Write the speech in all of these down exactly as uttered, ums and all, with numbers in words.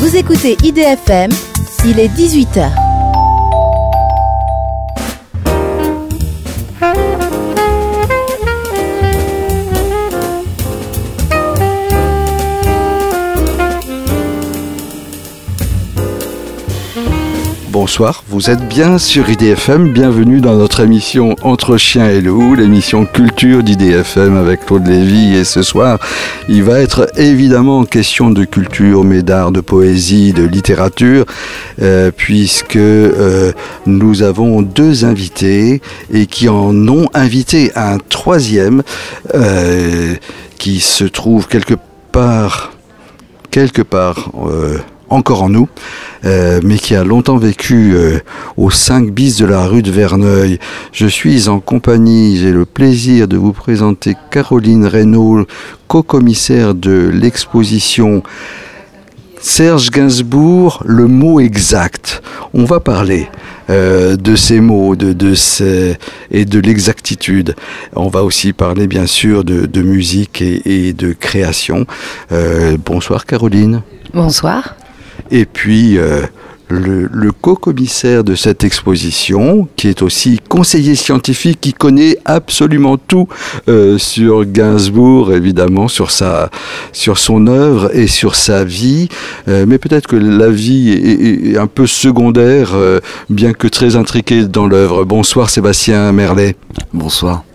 Vous écoutez I D F M, il est dix-huit heures. Bonsoir, vous êtes bien sur I D F M, bienvenue dans notre émission Entre Chiens et Loups, l'émission culture d'I D F M avec Claude Lévy. Et ce soir, il va être évidemment question de culture, mais d'art, de poésie, de littérature, euh, puisque euh, nous avons deux invités et qui en ont invité un troisième euh, qui se trouve quelque part, quelque part... Euh, encore en nous, euh, mais qui a longtemps vécu euh, au cinq bis de la rue de Verneuil. Je suis en compagnie, j'ai le plaisir de vous présenter Caroline Reynaud, co-commissaire de l'exposition Serge Gainsbourg, le mot exact. On va parler euh, de ces mots de, de ces, et de l'exactitude. On va aussi parler bien sûr de, de musique et, et de création. Euh, bonsoir Caroline. Bonsoir. Et puis euh, le, le co-commissaire de cette exposition, qui est aussi conseiller scientifique, qui connaît absolument tout euh, sur Gainsbourg, évidemment, sur sa, sur son œuvre et sur sa vie. Euh, mais peut-être que la vie est, est un peu secondaire, euh, bien que très intriquée dans l'œuvre. Bonsoir Sébastien Merlet. Bonsoir.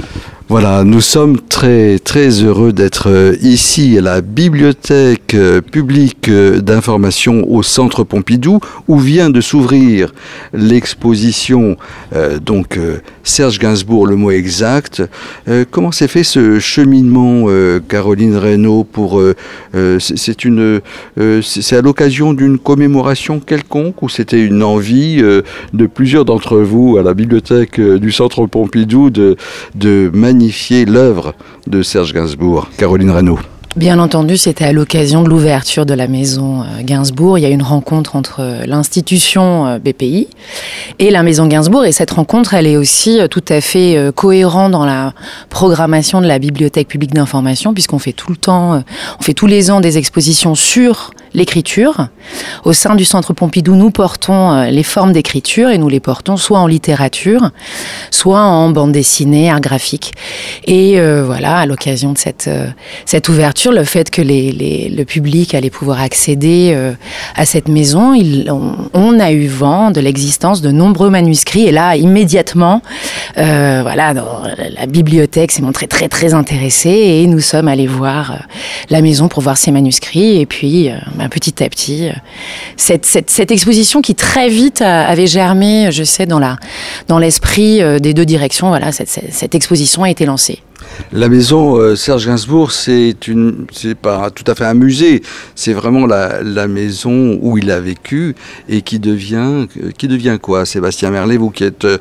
Voilà, nous sommes très très heureux d'être ici à la bibliothèque publique d'information au Centre Pompidou, où vient de s'ouvrir l'exposition euh, donc euh, Serge Gainsbourg, le mot exact. Euh, comment s'est fait ce cheminement, euh, Caroline Reynaud, pour euh, euh, c'est une euh, c'est à l'occasion d'une commémoration quelconque, ou c'était une envie euh, de plusieurs d'entre vous à la bibliothèque du Centre Pompidou de de magnifier l'œuvre de Serge Gainsbourg? Caroline Reynaud. Bien entendu, c'était à l'occasion de l'ouverture de la maison Gainsbourg. Il y a eu une rencontre entre l'institution B P I et la maison Gainsbourg. Et cette rencontre, elle est aussi tout à fait cohérente dans la programmation de la bibliothèque publique d'information, puisqu'on fait tout le temps, on fait tous les ans des expositions sur l'écriture. Au sein du Centre Pompidou, nous portons les formes d'écriture et nous les portons soit en littérature, soit en bande dessinée, art graphique. Et euh, voilà, à l'occasion de cette, euh, cette ouverture, le fait que les, les, le public allait pouvoir accéder euh, à cette maison, il, on, on a eu vent de l'existence de nombreux manuscrits. Et là, immédiatement, euh, voilà, dans la bibliothèque s'est montrée très très intéressée et nous sommes allés voir euh, la maison pour voir ces manuscrits. Et puis, euh, ben, petit à petit, euh, cette, cette, cette exposition qui très vite a, avait germé, je sais, dans la dans l'esprit euh, des deux directions. Voilà, cette, cette, cette exposition a été lancée. La maison euh, Serge Gainsbourg, c'est une, c'est pas tout à fait un musée, c'est vraiment la, la maison où il a vécu et qui devient, qui devient quoi, Sébastien Merlet, vous qui êtes euh,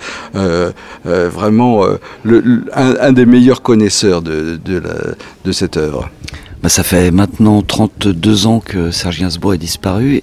euh, vraiment euh, le, un, un des meilleurs connaisseurs de, de, la, de cette œuvre. Bah, ça fait maintenant trente-deux ans que Serge Gainsbourg est disparu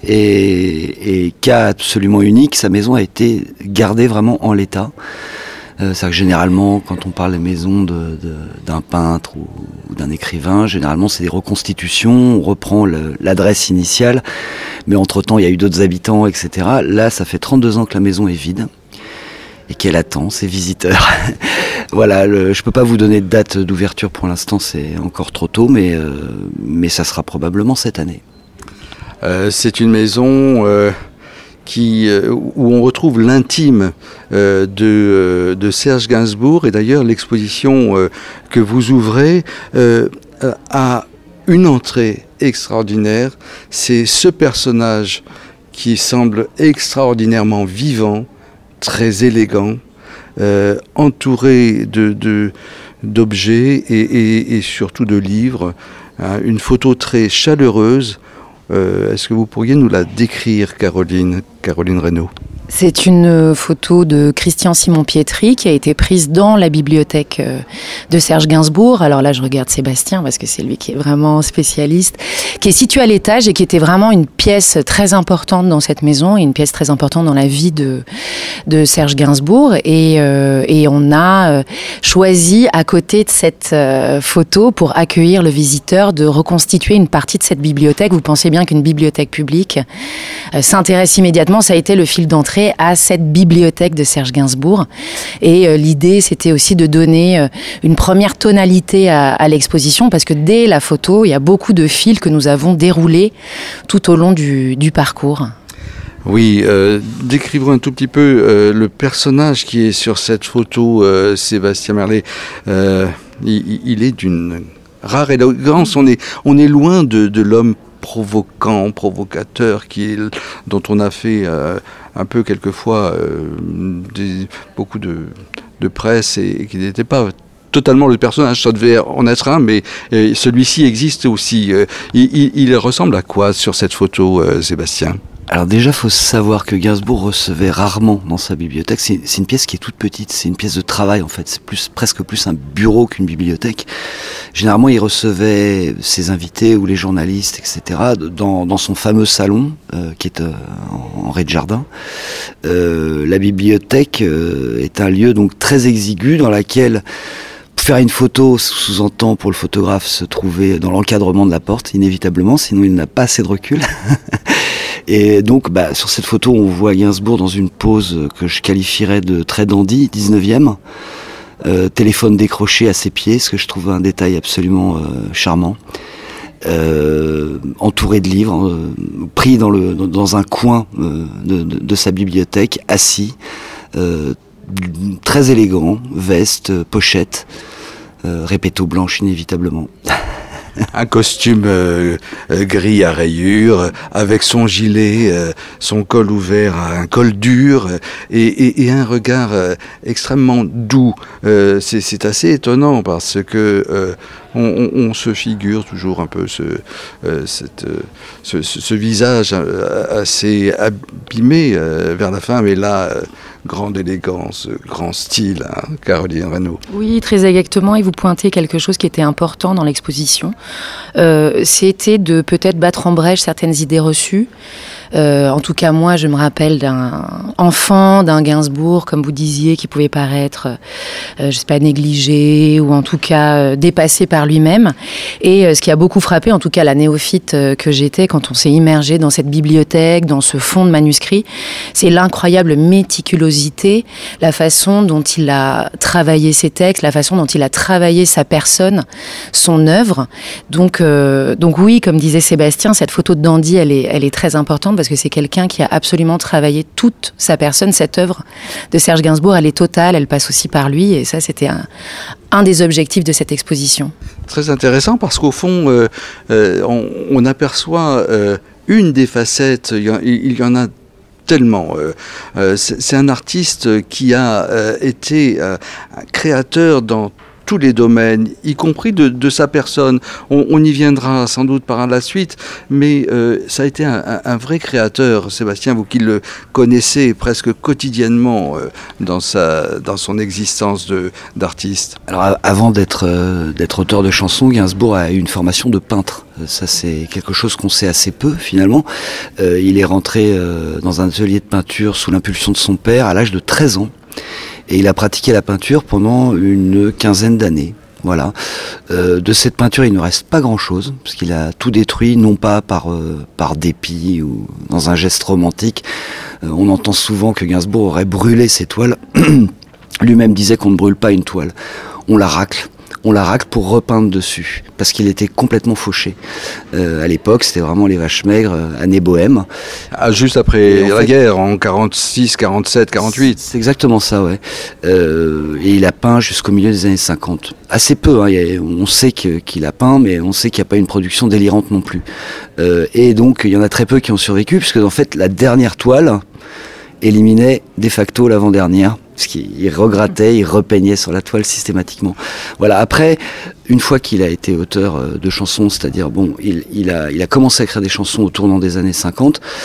et, et cas absolument unique, sa maison a été gardée vraiment en l'état. Euh, c'est-à-dire que généralement, quand on parle des maisons de, de, d'un peintre ou, ou d'un écrivain, généralement c'est des reconstitutions, on reprend le, l'adresse initiale, mais entre-temps il y a eu d'autres habitants, et cetera. Là, ça fait trente-deux ans que la maison est vide et qu'elle attend ses visiteurs. Voilà, le, je peux pas vous donner de date d'ouverture pour l'instant, c'est encore trop tôt, mais, euh, mais ça sera probablement cette année. Euh, c'est une maison... Euh... Qui, euh, où on retrouve l'intime euh, de, euh, de Serge Gainsbourg. Et d'ailleurs, l'exposition euh, que vous ouvrez euh, a une entrée extraordinaire. C'est ce personnage qui semble extraordinairement vivant, très élégant, euh, entouré de, de, d'objets et, et, et surtout de livres. Hein, une photo très chaleureuse. Euh, est-ce que vous pourriez nous la décrire, Caroline, Caroline Reynaud ? C'est une photo de Christian Simon Pietri qui a été prise dans la bibliothèque de Serge Gainsbourg. Alors là, je regarde Sébastien parce que c'est lui qui est vraiment spécialiste, qui est situé à l'étage et qui était vraiment une pièce très importante dans cette maison et une pièce très importante dans la vie de, de Serge Gainsbourg. Et, euh, et on a choisi, à côté de cette euh, photo, pour accueillir le visiteur, de reconstituer une partie de cette bibliothèque. Vous pensez bien qu'une bibliothèque publique euh, s'intéresse immédiatement. Ça a été le fil d'entrée à cette bibliothèque de Serge Gainsbourg. Et euh, l'idée, c'était aussi de donner euh, une première tonalité à, à l'exposition, parce que dès la photo, il y a beaucoup de fils que nous avons déroulés tout au long du, du parcours. Oui, euh, décrivons un tout petit peu euh, le personnage qui est sur cette photo, euh, Sébastien Merlet. Euh, il, il est d'une rare élégance. On est, on est loin de, de l'homme provoquant, provocateur, qui est, dont on a fait euh, un peu quelquefois euh, des, beaucoup de, de presse et, et qui n'était pas totalement le personnage. Ça devait en être un, mais euh, celui-ci existe aussi. Euh, il, il, il ressemble à quoi sur cette photo, euh, Sébastien ? Alors déjà, il faut savoir que Gainsbourg recevait rarement dans sa bibliothèque. C'est, c'est une pièce qui est toute petite, c'est une pièce de travail en fait. C'est plus, presque plus un bureau qu'une bibliothèque. Généralement, il recevait ses invités ou les journalistes, et cetera dans, dans son fameux salon euh, qui est euh, en, en rez-de-jardin. Euh, la bibliothèque euh, est un lieu donc très exigu dans laquelle faire une photo sous-entend pour le photographe se trouver dans l'encadrement de la porte, inévitablement, sinon il n'a pas assez de recul. Et donc, bah, sur cette photo, on voit Gainsbourg dans une pose que je qualifierais de très dandy, dix-neuvième. Euh, téléphone décroché à ses pieds, ce que je trouve un détail absolument euh, charmant. Euh, entouré de livres, euh, pris dans, le, dans un coin euh, de, de, de sa bibliothèque, assis, euh, très élégant, veste, pochette, euh, répéto blanche inévitablement. Un costume euh, euh, gris à rayures, avec son gilet, euh, son col ouvert, un col dur, euh, et, et, et un regard euh, extrêmement doux. Euh, c'est, c'est assez étonnant parce que euh, on, on, on se figure toujours un peu ce, euh, cette, euh, ce, ce, ce visage assez abîmé euh, vers la fin, mais là, euh, grande élégance, grand style, hein, Caroline Reynaud. Oui, très exactement, et vous pointez quelque chose qui était important dans l'exposition. Euh, c'était de peut-être battre en brèche certaines idées reçues. Euh, en tout cas, moi, je me rappelle d'un enfant, d'un Gainsbourg, comme vous disiez, qui pouvait paraître, euh, je sais pas, négligé ou en tout cas euh, dépassé par lui-même. Et euh, ce qui a beaucoup frappé, en tout cas la néophyte euh, que j'étais, quand on s'est immergé dans cette bibliothèque, dans ce fond de manuscrits, c'est l'incroyable méticulosité, la façon dont il a travaillé ses textes, la façon dont il a travaillé sa personne, son œuvre. Donc, euh, donc oui, comme disait Sébastien, cette photo de dandy, elle est, elle est très importante, parce que c'est quelqu'un qui a absolument travaillé toute sa personne. Cette œuvre de Serge Gainsbourg, elle est totale, elle passe aussi par lui, et ça, c'était un, un des objectifs de cette exposition. Très intéressant, parce qu'au fond, euh, euh, on, on aperçoit euh, une des facettes, il y, a, il y en a tellement. Euh, euh, c'est, c'est un artiste qui a euh, été euh, un créateur dans tous les domaines, y compris de, de sa personne. On, on y viendra sans doute par la suite, mais euh, ça a été un, un, un vrai créateur, Sébastien, vous qui le connaissez presque quotidiennement euh, dans, sa, dans son existence de, d'artiste. Alors avant d'être, euh, d'être auteur de chansons, Gainsbourg a eu une formation de peintre. Ça, c'est quelque chose qu'on sait assez peu, finalement. Euh, il est rentré euh, dans un atelier de peinture sous l'impulsion de son père à l'âge de treize ans. Et il a pratiqué la peinture pendant une quinzaine d'années. Voilà. Euh, de cette peinture, il ne reste pas grand-chose, parce qu'il a tout détruit, non pas par, euh, par dépit ou dans un geste romantique. Euh, on entend souvent que Gainsbourg aurait brûlé ses toiles. Lui-même disait qu'on ne brûle pas une toile. On la racle. On la racle pour repeindre dessus, parce qu'il était complètement fauché. Euh, à l'époque, c'était vraiment les vaches maigres, euh, année bohème. Ah, juste après la fait, guerre, en quarante-six, quarante-sept, quarante-huit. C'est exactement ça, ouais. Euh, et il a peint jusqu'au milieu des années cinquante. Assez peu, hein, y a, on sait que, qu'il a peint, mais on sait qu'il n'y a pas une production délirante non plus. Euh, et donc, il y en a très peu qui ont survécu, puisque en fait, la dernière toile éliminait de facto l'avant-dernière. Parce qu'il regrattait, il repeignait sur la toile systématiquement. Voilà. Après, une fois qu'il a été auteur de chansons, c'est-à-dire bon, il, il a, il a commencé à écrire des chansons au tournant des années cinquante.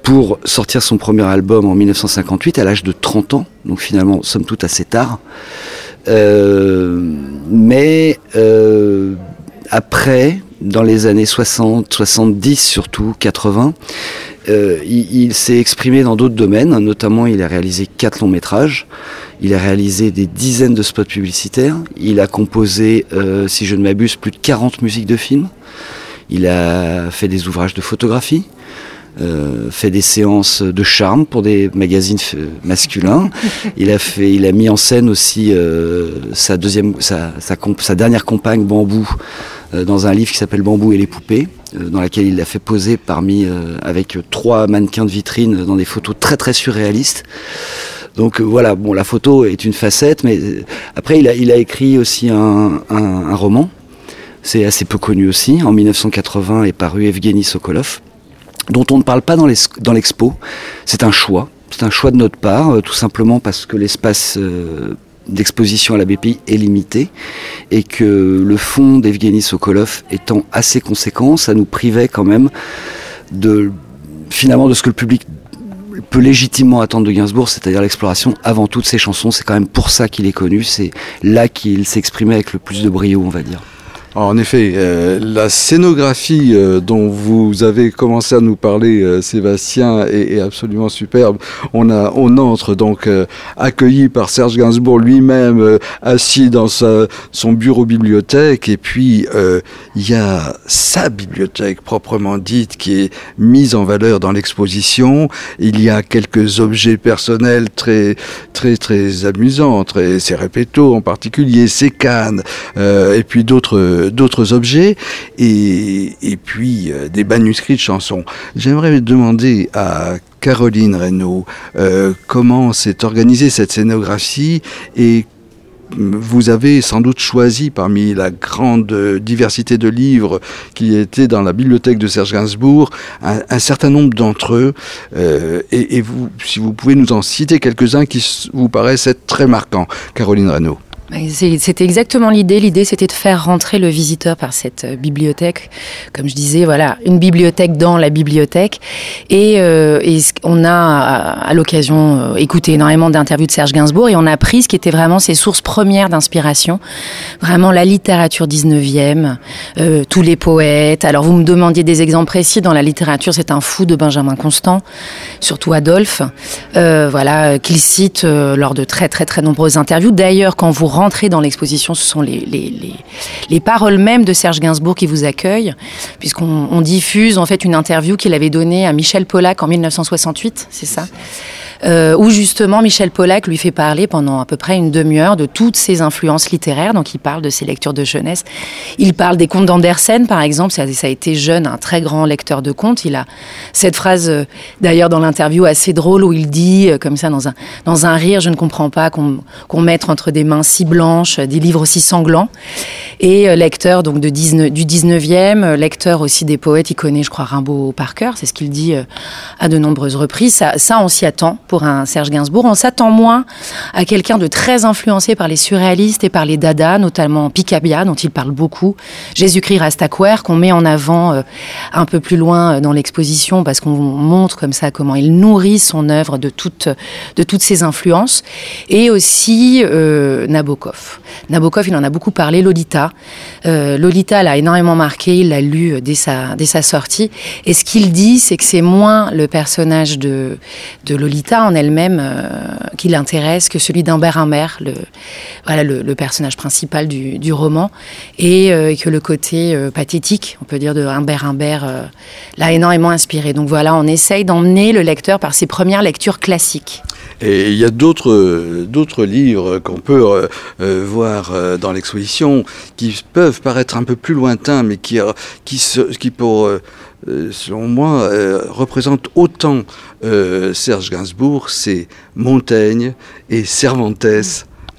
pour sortir son premier album en mille neuf cent cinquante-huit à l'âge de trente ans, donc finalement somme toute assez tard. Euh, mais euh, après, dans les années soixante, soixante-dix surtout, quatre-vingts, euh, il, il s'est exprimé dans d'autres domaines, notamment il a réalisé quatre longs métrages, il a réalisé des dizaines de spots publicitaires, il a composé, euh, si je ne m'abuse, plus de quarante musiques de films, il a fait des ouvrages de photographie, Euh, fait des séances de charme pour des magazines f- masculins. Il a fait, il a mis en scène aussi euh, sa deuxième, sa, sa, comp- sa dernière compagne Bambou euh, dans un livre qui s'appelle Bambou et les poupées, euh, dans laquelle il l'a fait poser parmi euh, avec trois mannequins de vitrine dans des photos très très surréalistes. Donc euh, voilà, bon, la photo est une facette, mais euh, après il a, il a écrit aussi un, un, un roman. C'est assez peu connu aussi. En mille neuf cent quatre-vingts est paru Evgueni Sokolov, dont on ne parle pas dans, les, dans l'expo. C'est un choix, c'est un choix de notre part, euh, tout simplement parce que l'espace euh, d'exposition à la B P I est limité et que le fonds d'Evgueni Sokolov étant assez conséquent, ça nous privait quand même de, finalement, de ce que le public peut légitimement attendre de Gainsbourg, c'est-à-dire l'exploration avant toutes ses chansons. C'est quand même pour ça qu'il est connu, c'est là qu'il s'exprimait avec le plus de brio, on va dire. Alors, en effet, euh, la scénographie euh, dont vous avez commencé à nous parler, euh, Sébastien, est, est absolument superbe. On a, on entre donc euh, accueilli par Serge Gainsbourg lui-même, euh, assis dans sa, son bureau bibliothèque, et puis euh, il y a sa bibliothèque proprement dite qui est mise en valeur dans l'exposition. Il y a quelques objets personnels très, très, très amusants, très, ses répétos en particulier, ses cannes, euh, et puis d'autres d'autres objets et, et puis euh, des manuscrits de chansons. J'aimerais demander à Caroline Reynaud euh, comment s'est organisée cette scénographie et vous avez sans doute choisi parmi la grande diversité de livres qui étaient dans la bibliothèque de Serge Gainsbourg un, un certain nombre d'entre eux euh, et, et vous, si vous pouvez nous en citer quelques-uns qui vous paraissent être très marquants. Caroline Reynaud. C'était exactement l'idée. L'idée, c'était de faire rentrer le visiteur par cette bibliothèque. Comme je disais, voilà, une bibliothèque dans la bibliothèque. Et, euh, et on a, à l'occasion, euh, écouté énormément d'interviews de Serge Gainsbourg et on a appris ce qui était vraiment ses sources premières d'inspiration. Vraiment la littérature dix-neuvième, euh, tous les poètes. Alors, vous me demandiez des exemples précis. Dans la littérature, c'est un fou de Benjamin Constant, surtout Adolphe, euh, voilà, qu'il cite euh, lors de très, très, très nombreuses interviews. D'ailleurs, quand vous rentrez dans l'exposition, ce sont les, les, les, les paroles mêmes de Serge Gainsbourg qui vous accueillent, puisqu'on on diffuse en fait une interview qu'il avait donnée à Michel Pollack en mille neuf cent soixante-huit, c'est ça, euh, où justement Michel Pollack lui fait parler pendant à peu près une demi-heure de toutes ses influences littéraires. Donc il parle de ses lectures de jeunesse, il parle des contes d'Andersen par exemple. Ça, ça a été jeune un très grand lecteur de contes. Il a cette phrase euh, d'ailleurs dans l'interview assez drôle où il dit euh, comme ça dans un, dans un rire, je ne comprends pas qu'on, qu'on mette entre des mains si blanches des livres aussi sanglants. Et euh, lecteur donc de dix-neuf, du dix-neuvième, euh, lecteur aussi des poètes, il connaît je crois Rimbaud par cœur, c'est ce qu'il dit euh, à de nombreuses reprises. Ça, ça on s'y attend pour un Serge Gainsbourg. On s'attend moins à quelqu'un de très influencé par les surréalistes et par les dadas, notamment Picabia, dont il parle beaucoup, Jésus-Christ Rastaquouère, qu'on met en avant euh, un peu plus loin dans l'exposition, parce qu'on montre comme ça comment il nourrit son œuvre de toutes, de toutes ses influences. Et aussi euh, Nabokov. Nabokov, il en a beaucoup parlé, Lolita. Euh, Lolita l'a énormément marqué, il l'a lu dès sa, dès sa sortie. Et ce qu'il dit, c'est que c'est moins le personnage de, de Lolita en elle-même euh, qui l'intéresse que celui d'Humbert Humbert, le, voilà, le, le personnage principal du, du roman. Et euh, que le côté euh, pathétique, on peut dire, de Humbert Humbert euh, l'a énormément inspiré. Donc voilà, on essaye d'emmener le lecteur par ses premières lectures classiques. Et il y a d'autres, d'autres livres qu'on peut euh, euh, voir euh, dans l'exposition qui peuvent paraître un peu plus lointains, mais qui, qui, se, qui pour, euh, selon moi, euh, représentent autant euh, Serge Gainsbourg. C'est Montaigne et Cervantes.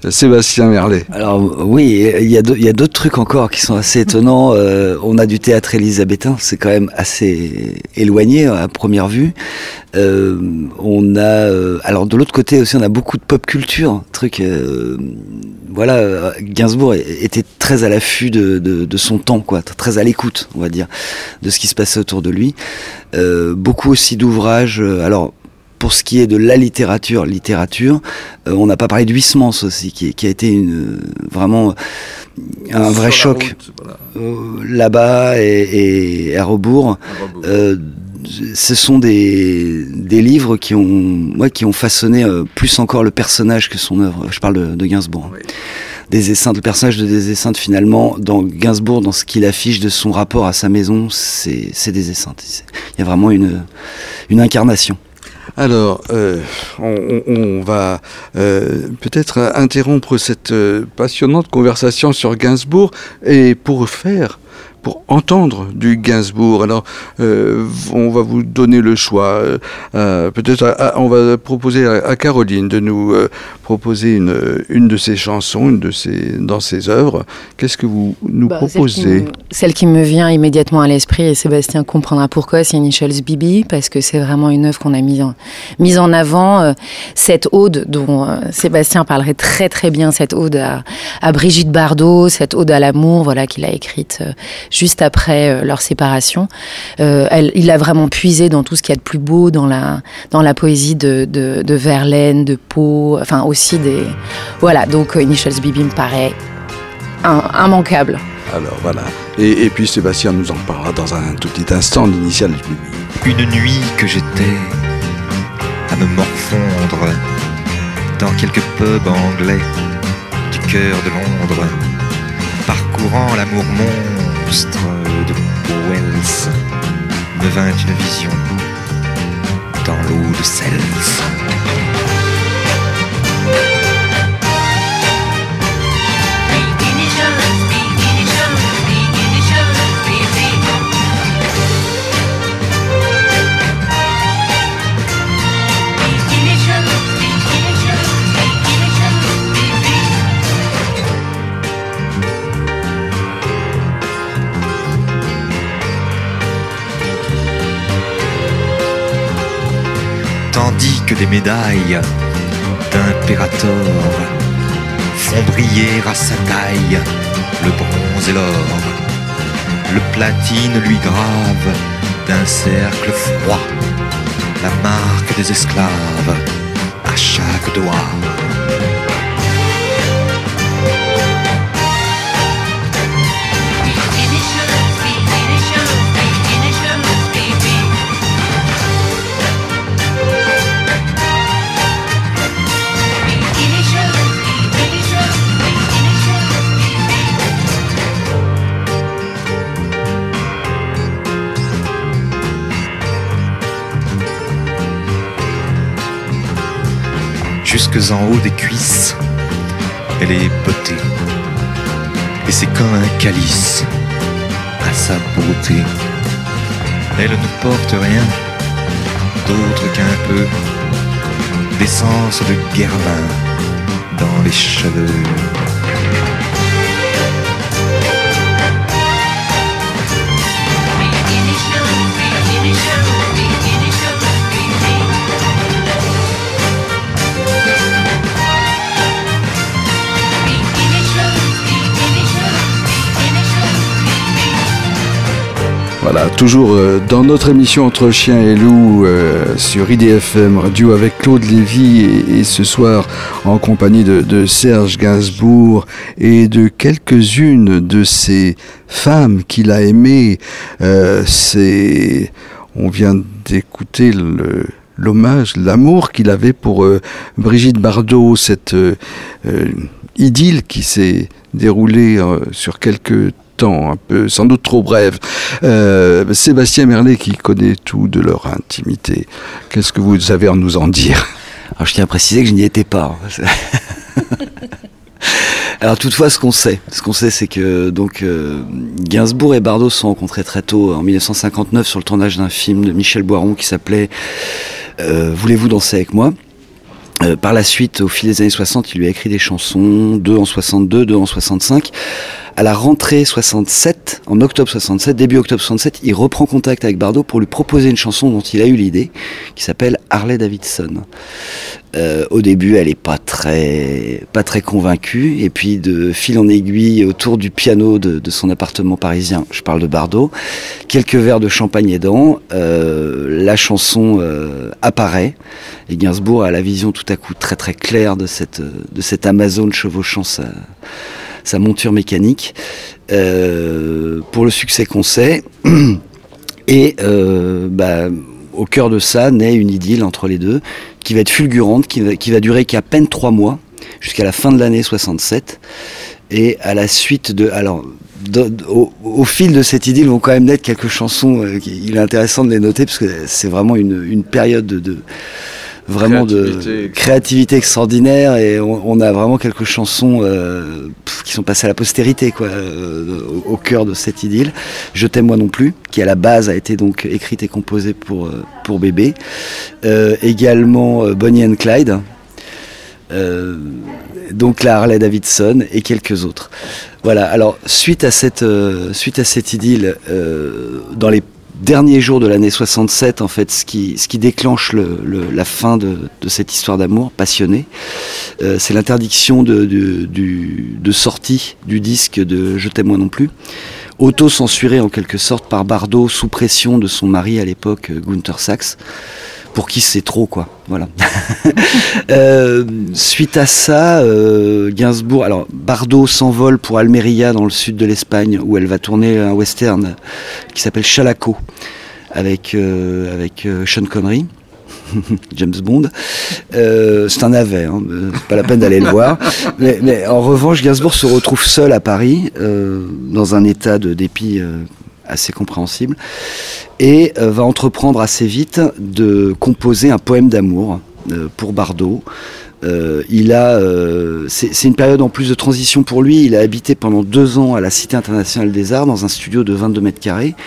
Sébastien Merlet. Alors oui, il y a il y a d'autres trucs encore qui sont assez étonnants. Euh, on a du théâtre élisabétain, c'est quand même assez éloigné à première vue. Euh, on a, euh, alors de l'autre côté aussi, on a beaucoup de pop culture, truc. Euh, voilà, Gainsbourg était très à l'affût de, de, de son temps, quoi, très à l'écoute, on va dire, de ce qui se passait autour de lui. Euh, beaucoup aussi d'ouvrages. Alors, pour ce qui est de la littérature, littérature, euh, on n'a pas parlé de Huysmans aussi, qui, qui a été une, vraiment un vrai choc route, voilà. euh, là-bas et, et à rebours. À rebours. Euh, ce sont des, des livres qui ont, ouais, qui ont façonné euh, plus encore le personnage que son œuvre. Je parle de, de Gainsbourg. Oui. Des Esseintes, le personnage de Des Esseintes, finalement, dans Gainsbourg, dans ce qu'il affiche de son rapport à sa maison, c'est, c'est Des Esseintes. Il y a vraiment une, une incarnation. Alors, euh, on, on va euh, peut-être interrompre cette euh, passionnante conversation sur Gainsbourg et pour faire... pour entendre du Gainsbourg. Alors, euh, on va vous donner le choix. Euh, peut-être à, à, on va proposer à, à Caroline de nous euh, proposer une, une de ses chansons, une de ses, dans ses œuvres. Qu'est-ce que vous nous bah, proposez ? Celle qui, me, celle qui me vient immédiatement à l'esprit, et Sébastien comprendra pourquoi, c'est Initials B B, parce que c'est vraiment une œuvre qu'on a mise en, mise en avant. Euh, cette ode dont euh, Sébastien parlerait très très bien, cette ode à, à Brigitte Bardot, cette ode à l'amour, voilà, qu'il a écrite euh, juste après euh, leur séparation. Euh, elle, il a vraiment puisé dans tout ce qu'il y a de plus beau dans la, dans la poésie de, de, de Verlaine, de Poe, enfin aussi des... Voilà, donc euh, Initials B B me paraît un, immanquable. Alors voilà, et, et puis Sébastien nous en parlera dans un tout petit instant d'Initials B B. Une nuit que j'étais à me morfondre dans quelques pubs anglais du cœur de Londres, parcourant l'amour monstre de Wells, me vint une vision dans l'eau de Seltz. Tandis que des médailles d'impérator font briller à sa taille le bronze et l'or, le platine lui grave d'un cercle froid la marque des esclaves à chaque doigt. Jusque en haut des cuisses, elle est beauté, et c'est comme un calice à sa beauté. Elle ne porte rien d'autre qu'un peu d'essence de guermin dans les cheveux. Voilà, toujours euh, dans notre émission Entre Chien et Loup euh, sur I D F M Radio avec Claude Lévy et, et ce soir en compagnie de, de Serge Gainsbourg et de quelques-unes de ces femmes qu'il a aimées. Euh, c'est, on vient d'écouter le... l'hommage, l'amour qu'il avait pour euh, Brigitte Bardot, cette euh, euh, idylle qui s'est déroulée euh, sur quelques temps, un peu, sans doute trop bref. Euh, Sébastien Merlet qui connaît tout de leur intimité. Qu'est-ce que vous avez à nous en dire ? Alors je tiens à préciser que je n'y étais pas. Alors toutefois, ce qu'on sait, ce qu'on sait, c'est que donc euh, Gainsbourg et Bardot se sont rencontrés très tôt, en dix-neuf cent cinquante-neuf, sur le tournage d'un film de Michel Boiron qui s'appelait euh, « Voulez-vous danser avec moi ?» Euh, par la suite, au fil des années soixante, il lui a écrit des chansons, deux en soixante-deux, deux en soixante-cinq. À la rentrée soixante-sept, en octobre soixante-sept, début octobre soixante-sept, il reprend contact avec Bardot pour lui proposer une chanson dont il a eu l'idée, qui s'appelle Harley Davidson. Euh, au début, elle est pas très, pas très convaincue, et puis de fil en aiguille, autour du piano de, de son appartement parisien, je parle de Bardot, quelques verres de champagne aidant, euh, la chanson euh, apparaît, et Gainsbourg a la vision tout à coup très très claire de cette, de cette Amazone chevauchant sa, sa monture mécanique, euh, pour le succès qu'on sait, et euh, bah, au cœur de ça naît une idylle entre les deux, qui va être fulgurante, qui va, qui va durer qu'à peine trois mois, jusqu'à la fin de l'année soixante-sept, et à la suite de... alors de, de, au, au fil de cette idylle vont quand même naître quelques chansons, euh, il est intéressant de les noter, parce que c'est vraiment une, une période de... de vraiment créativité. de créativité extraordinaire, et on, on a vraiment quelques chansons euh, pff, qui sont passées à la postérité, quoi, euh, au, au cœur de cette idylle. Je t'aime moi non plus, qui à la base a été donc écrite et composée pour, euh, pour Bébé. Euh, également euh, Bonnie and Clyde, euh, donc la Harley Davidson et quelques autres. Voilà, alors suite à cette, euh, suite à cette idylle, euh, dans les derniers jours de l'année soixante-sept, en fait, ce qui, ce qui déclenche le, le, la fin de, de cette histoire d'amour passionnée, euh, c'est l'interdiction de, de, du, de sortie du disque de Je t'aime moi non plus, auto-censuré en quelque sorte par Bardot sous pression de son mari à l'époque, Gunther Sachs, pour qui c'est trop, quoi. Voilà. euh, suite à ça, euh, Gainsbourg, alors Bardot s'envole pour Almeria dans le sud de l'Espagne, où elle va tourner un western qui s'appelle Chalaco, avec euh, avec euh, Sean Connery. James Bond. Euh, c'est un navet, hein, c'est pas la peine d'aller le voir. Mais, mais en revanche, Gainsbourg se retrouve seul à Paris, euh, dans un état de dépit euh, assez compréhensible, et euh, va entreprendre assez vite de composer un poème d'amour euh, pour Bardot. Euh, il a, euh, c'est, c'est une période en plus de transition pour lui. Il a habité pendant deux ans à la Cité internationale des arts dans un studio de vingt-deux mètres carrés,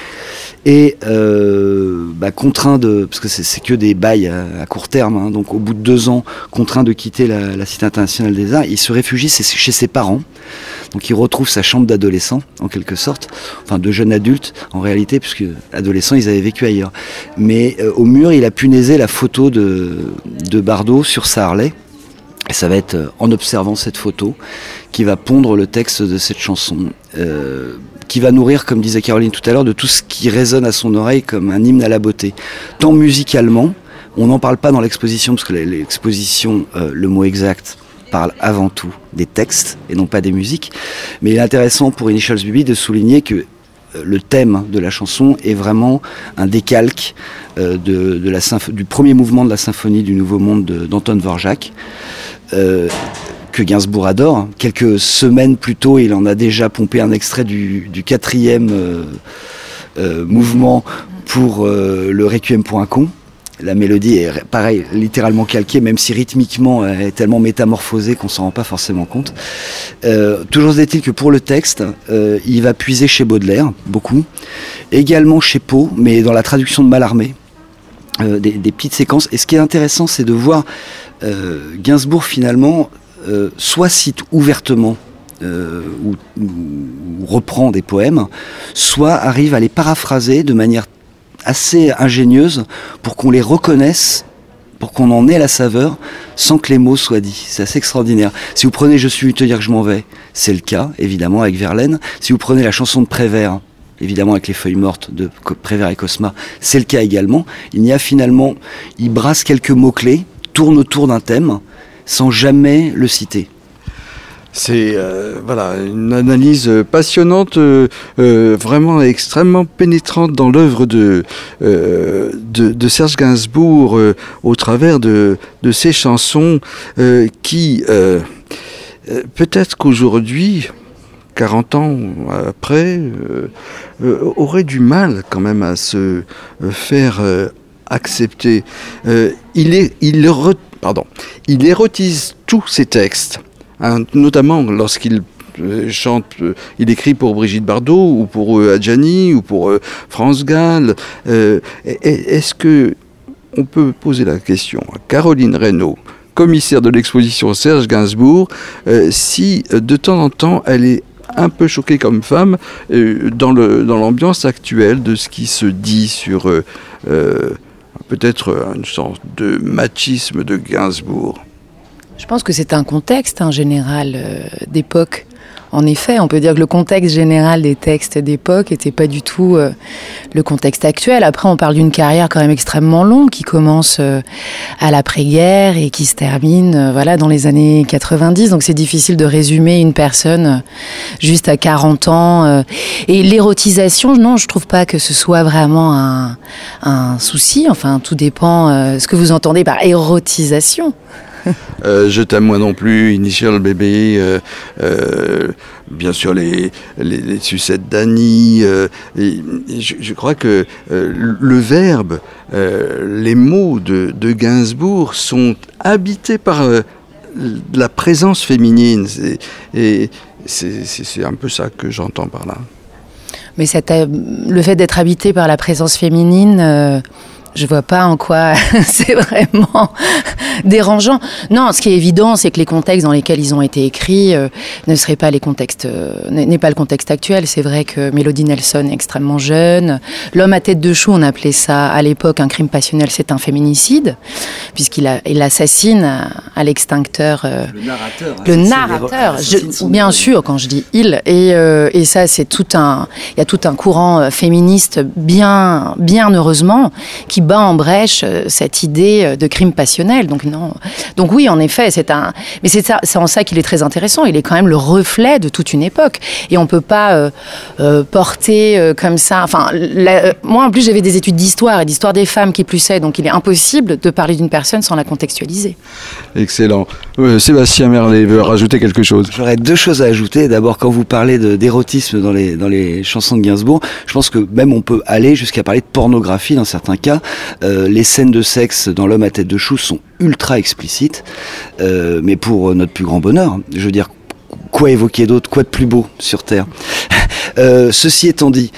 et euh, bah, contraint de, parce que c'est, c'est que des bails à, à court terme, hein, donc au bout de deux ans, contraint de quitter la, la Cité internationale des arts, il se réfugie chez ses parents. Donc il retrouve sa chambre d'adolescent, en quelque sorte, enfin de jeune adulte en réalité, puisque adolescents ils avaient vécu ailleurs. Mais euh, au mur, il a punaisé la photo de, de Bardot sur sa Harley. Et ça va être euh, en observant cette photo qui va pondre le texte de cette chanson, euh, qui va nourrir, comme disait Caroline tout à l'heure, de tout ce qui résonne à son oreille comme un hymne à la beauté. Tant musicalement, on n'en parle pas dans l'exposition, parce que l'exposition, euh, le mot exact, parle avant tout des textes et non pas des musiques. Mais il est intéressant pour Initials B B de souligner que le thème de la chanson est vraiment un décalque euh, de, de la symph- du premier mouvement de la symphonie du Nouveau Monde de, d'Anton Dvorak, euh, que Gainsbourg adore. Quelques semaines plus tôt, il en a déjà pompé un extrait du, du quatrième euh, euh, mouvement pour euh, le Requiem pour un con. La mélodie est pareil, littéralement calquée, même si rythmiquement elle est tellement métamorphosée qu'on s'en rend pas forcément compte. Euh, toujours est-il que pour le texte, euh, il va puiser chez Baudelaire, beaucoup, également chez Poe, mais dans la traduction de Mallarmé, euh, des, des petites séquences. Et ce qui est intéressant, c'est de voir euh, Gainsbourg finalement euh, soit cite ouvertement euh, ou, ou reprend des poèmes, soit arrive à les paraphraser de manière assez ingénieuse pour qu'on les reconnaisse, pour qu'on en ait la saveur sans que les mots soient dits. C'est assez extraordinaire. Si vous prenez Je suis venu te dire que je m'en vais, c'est le cas, évidemment, avec Verlaine. Si vous prenez la chanson de Prévert, évidemment avec les feuilles mortes de Prévert et Cosma, c'est le cas également. Il y a finalement, il brasse quelques mots-clés, tourne autour d'un thème, sans jamais le citer. C'est euh, voilà, une analyse passionnante, euh, euh, vraiment extrêmement pénétrante dans l'œuvre de, euh, de, de Serge Gainsbourg euh, au travers de, de ses chansons euh, qui, euh, euh, peut-être qu'aujourd'hui, quarante ans après, euh, euh, auraient du mal quand même à se euh, faire euh, accepter. Euh, il, est, il, re, pardon, il érotise tous ses textes. Hein, notamment lorsqu'il euh, chante, euh, il écrit pour Brigitte Bardot ou pour euh, Adjani ou pour euh, France Gall. Euh, est-ce que on peut poser la question à Caroline Reynaud, commissaire de l'exposition Serge Gainsbourg, euh, si euh, de temps en temps elle est un peu choquée comme femme euh, dans, le, dans l'ambiance actuelle de ce qui se dit sur euh, euh, peut-être une sorte de machisme de Gainsbourg. Je pense que c'est un contexte en général euh, d'époque. En effet, on peut dire que le contexte général des textes d'époque n'était pas du tout euh, le contexte actuel. Après, on parle d'une carrière quand même extrêmement longue qui commence euh, à l'après-guerre et qui se termine euh, voilà, dans les années quatre-vingt-dix. Donc c'est difficile de résumer une personne euh, juste à quarante ans. Euh. Et l'érotisation, non, je trouve pas que ce soit vraiment un, un souci. Enfin, tout dépend euh, ce que vous entendez par érotisation. Euh, je t'aime moi non plus, Initial Bébé, euh, euh, bien sûr les, les, les sucettes d'Annie. Euh, et, et je, je crois que euh, le verbe, euh, les mots de, de Gainsbourg sont habités par euh, la présence féminine. C'est, et c'est, c'est, c'est un peu ça que j'entends par là. Mais cette, le fait d'être habité par la présence féminine... Euh... Je vois pas en quoi c'est vraiment dérangeant. Non, ce qui est évident, c'est que les contextes dans lesquels ils ont été écrits euh, ne seraient pas les contextes, euh, n'est pas le contexte actuel. C'est vrai que Melody Nelson est extrêmement jeune. L'homme à tête de chou, on appelait ça à l'époque un crime passionnel, c'est un féminicide, puisqu'il a, il assassine à, à l'extincteur. Euh, le narrateur. Le narrateur, je, bien sûr, quand je dis il. Et, euh, et ça, c'est tout un, il y a tout un courant féministe, bien, bien heureusement, qui bat en brèche cette idée de crime passionnel. Donc non. Donc oui, en effet, c'est un. Mais c'est ça, c'est en ça qu'il est très intéressant. Il est quand même le reflet de toute une époque. Et on peut pas euh, euh, porter euh, comme ça. Enfin, la, euh, moi en plus j'avais des études d'histoire et d'histoire des femmes qui plus est. Donc il est impossible de parler d'une personne sans la contextualiser. Excellent. Euh, Sébastien Merlet veut rajouter quelque chose. J'aurais deux choses à ajouter. D'abord, quand vous parlez de, d'érotisme dans les dans les chansons de Gainsbourg, je pense que même on peut aller jusqu'à parler de pornographie dans certains cas. Euh, les scènes de sexe dans L'homme à tête de chou sont ultra explicites, euh, mais pour notre plus grand bonheur. Je veux dire, quoi évoquer d'autre, quoi de plus beau sur Terre. Euh, ceci étant dit,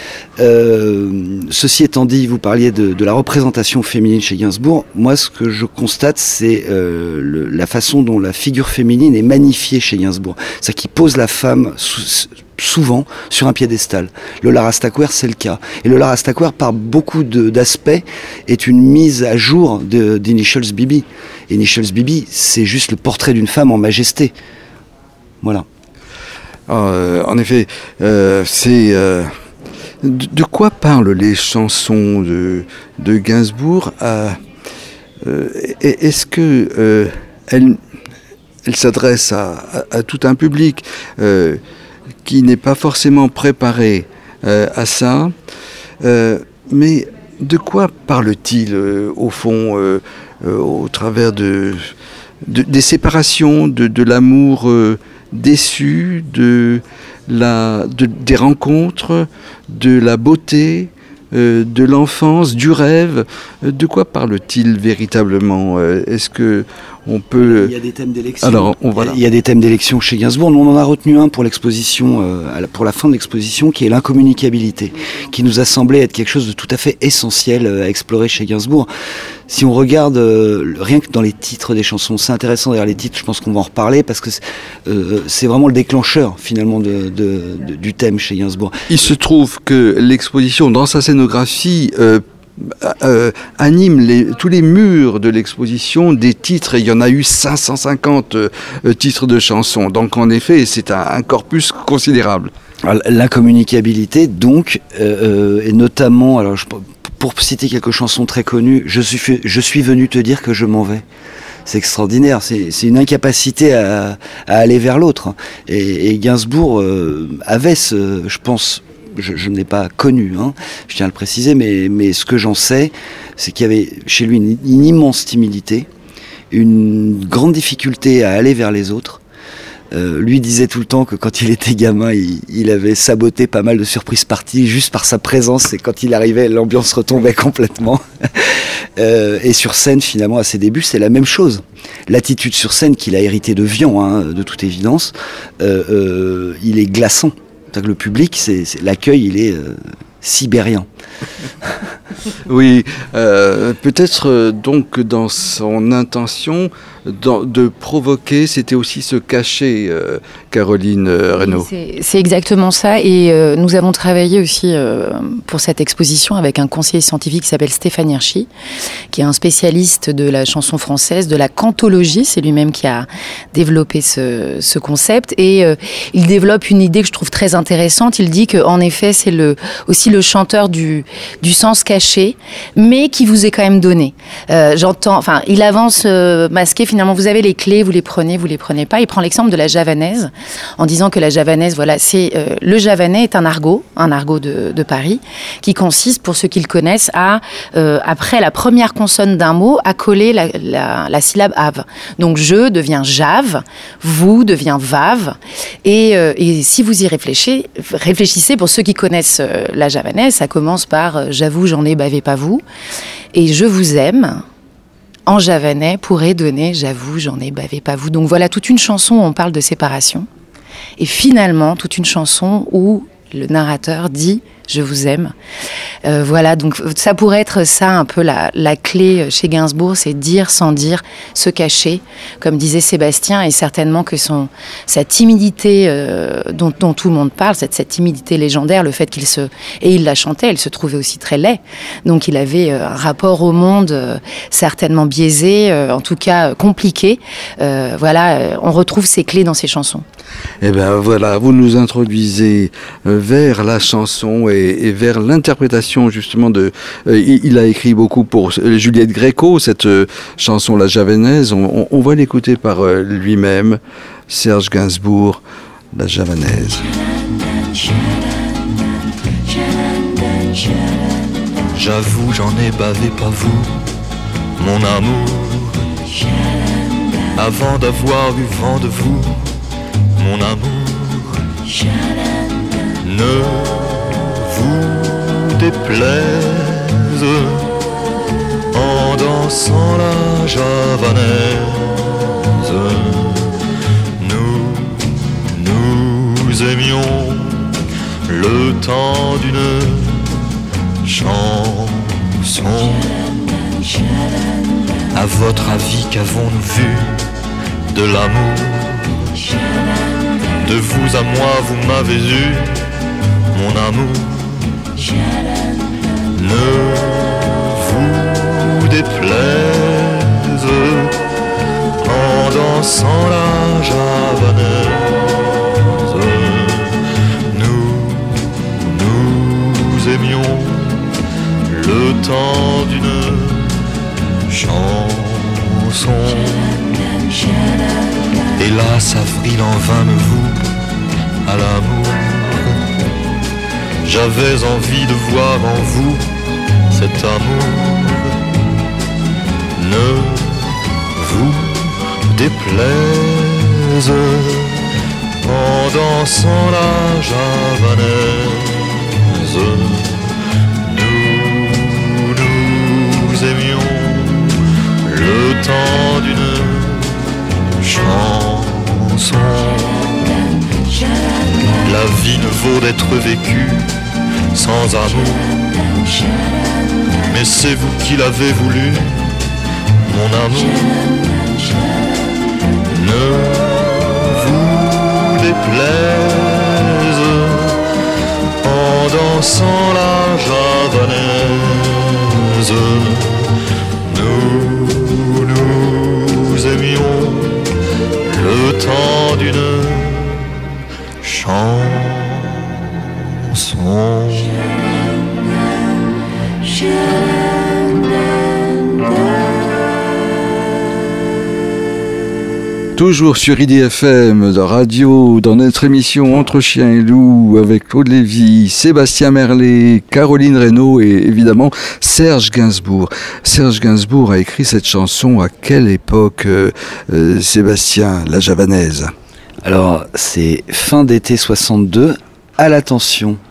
euh, ceci étant dit, vous parliez de, de la représentation féminine chez Gainsbourg. Moi, ce que je constate, c'est euh, le, la façon dont la figure féminine est magnifiée chez Gainsbourg. C'est-à-dire qu'il pose la femme sous, souvent sur un piédestal. Le Larastaquaire, c'est le cas. Et le Larastaquaire, par beaucoup de, d'aspects, est une mise à jour de, d'Initials B B. Initials B B, c'est juste le portrait d'une femme en majesté. Voilà. Euh, en effet, euh, c'est euh, de, de quoi parlent les chansons de, de Gainsbourg à, euh, est-ce que euh, elles, elles s'adressent à, à, à tout un public euh, qui n'est pas forcément préparé euh, à ça, euh, mais de quoi parle-t-il euh, au fond euh, euh, au travers de, de des séparations, de, de l'amour euh, déçu, de la, de, des rencontres, de la beauté, euh, de l'enfance, du rêve. De quoi parle-t-il véritablement ? Est-ce que on peut... Il y a des thèmes d'élection. Alors, on, voilà. Il y a des thèmes d'élection chez Gainsbourg. Nous, on en a retenu un pour l'exposition, euh, pour la fin de l'exposition, qui est l'incommunicabilité, qui nous a semblé être quelque chose de tout à fait essentiel à explorer chez Gainsbourg. Si on regarde euh, rien que dans les titres des chansons, c'est intéressant derrière les titres, je pense qu'on va en reparler, parce que c'est, euh, c'est vraiment le déclencheur, finalement, de, de, de, du thème chez Gainsbourg. Il se trouve que l'exposition, dans sa scénographie, euh, Euh, anime les, tous les murs de l'exposition des titres, et il y en a eu cinq cent cinquante euh, titres de chansons, donc en effet c'est un, un corpus considérable. Alors, l'incommunicabilité donc, euh, et notamment, alors je, pour citer quelques chansons très connues, je suis, je suis venu te dire que je m'en vais. C'est extraordinaire, c'est, c'est une incapacité à, à aller vers l'autre, et, et Gainsbourg euh, avait ce, je pense, Je, je ne l'ai pas connu, hein, je tiens à le préciser, mais, mais ce que j'en sais, c'est qu'il y avait chez lui une, une immense timidité, une grande difficulté à aller vers les autres. Euh, lui disait tout le temps que quand il était gamin, il, il avait saboté pas mal de surprises parties juste par sa présence, et quand il arrivait, l'ambiance retombait complètement. euh, et sur scène, finalement, à ses débuts, c'est la même chose. L'attitude sur scène qu'il a héritée de Vian, hein, de toute évidence, euh, euh, il est glaçant. Que le public, c'est, c'est, l'accueil, il est, euh, sibérien. Oui, euh, peut-être euh, donc dans son intention dans, de provoquer, c'était aussi se cacher, euh, Caroline euh, Reynaud. C'est, c'est exactement ça, et euh, nous avons travaillé aussi euh, pour cette exposition avec un conseiller scientifique qui s'appelle Stéphane Hirschi, qui est un spécialiste de la chanson française, de la cantologie, c'est lui-même qui a développé ce, ce concept, et euh, il développe une idée que je trouve très intéressante. Il dit qu'en effet c'est le, aussi le chanteur du, du sens caché, mais qui vous est quand même donné. Euh, j'entends, enfin, il avance euh, masqué, finalement vous avez les clés, vous les prenez, vous les prenez pas. Il prend l'exemple de la javanaise, en disant que la javanaise, voilà, c'est euh, le javanais est un argot, un argot de, de Paris, qui consiste, pour ceux qui le connaissent, à euh, après la première consonne d'un mot, à coller la, la, la syllabe ave. Donc je devient jave, vous devient vave, et, euh, et si vous y réfléchissez, réfléchissez pour ceux qui connaissent euh, la javanaise, ça commence par euh, j'avoue, j'en ai bavé pas vous, et je vous aime. En javanais pourrait donner j'avoue, j'en ai bavé pas vous. Donc voilà toute une chanson où on parle de séparation. Et finalement, toute une chanson où le narrateur dit je vous aime. Euh, voilà, donc ça pourrait être ça un peu la, la clé chez Gainsbourg, c'est dire sans dire, se cacher, comme disait Sébastien, et certainement que son, sa timidité euh, dont, dont tout le monde parle, cette, cette timidité légendaire, le fait qu'il se... Et il la chantait, elle se trouvait aussi très laid. Donc il avait euh, un rapport au monde euh, certainement biaisé, euh, en tout cas euh, compliqué. Euh, voilà, euh, on retrouve ces clés dans ses chansons. Eh bien voilà, vous nous introduisez euh, vers la chanson et, et vers l'interprétation justement de... Euh, il, il a écrit beaucoup pour euh, Juliette Gréco, cette euh, chanson La Javanaise. On, on, on va l'écouter par euh, lui-même, Serge Gainsbourg, La Javanaise. J'avoue, j'en ai bavé pas vous, mon amour, avant d'avoir eu vent de vous, mon amour, ne vous déplaise en dansant la javanaise. Nous, nous aimions le temps d'une chanson. À votre avis, qu'avons-nous vu de l'amour? De vous à moi, vous m'avez eu, mon amour. Ne vous déplaise en dansant la javanaise. Nous, nous aimions le temps d'une chanson. Hélas, avril en vain me voue à l'amour. J'avais envie de voir en vous cet amour. Ne vous déplaise en dansant la javanaise. Nous, nous aimions le temps d'une chanson. La vie ne vaut d'être vécue sans amour, mais c'est vous qui l'avez voulu, mon amour. Ne vous déplaise en dansant la javanaise. Nous, nous aimions le temps d'une chanson. Toujours sur I D F M de radio, dans notre émission Entre Chiens et Loups, avec Claude Lévy, Sébastien Merlet, Caroline Reynaud et évidemment Serge Gainsbourg. Serge Gainsbourg a écrit cette chanson à quelle époque, euh, euh, Sébastien, La Javanaise? Alors, c'est fin d'été soixante-deux, à l'attention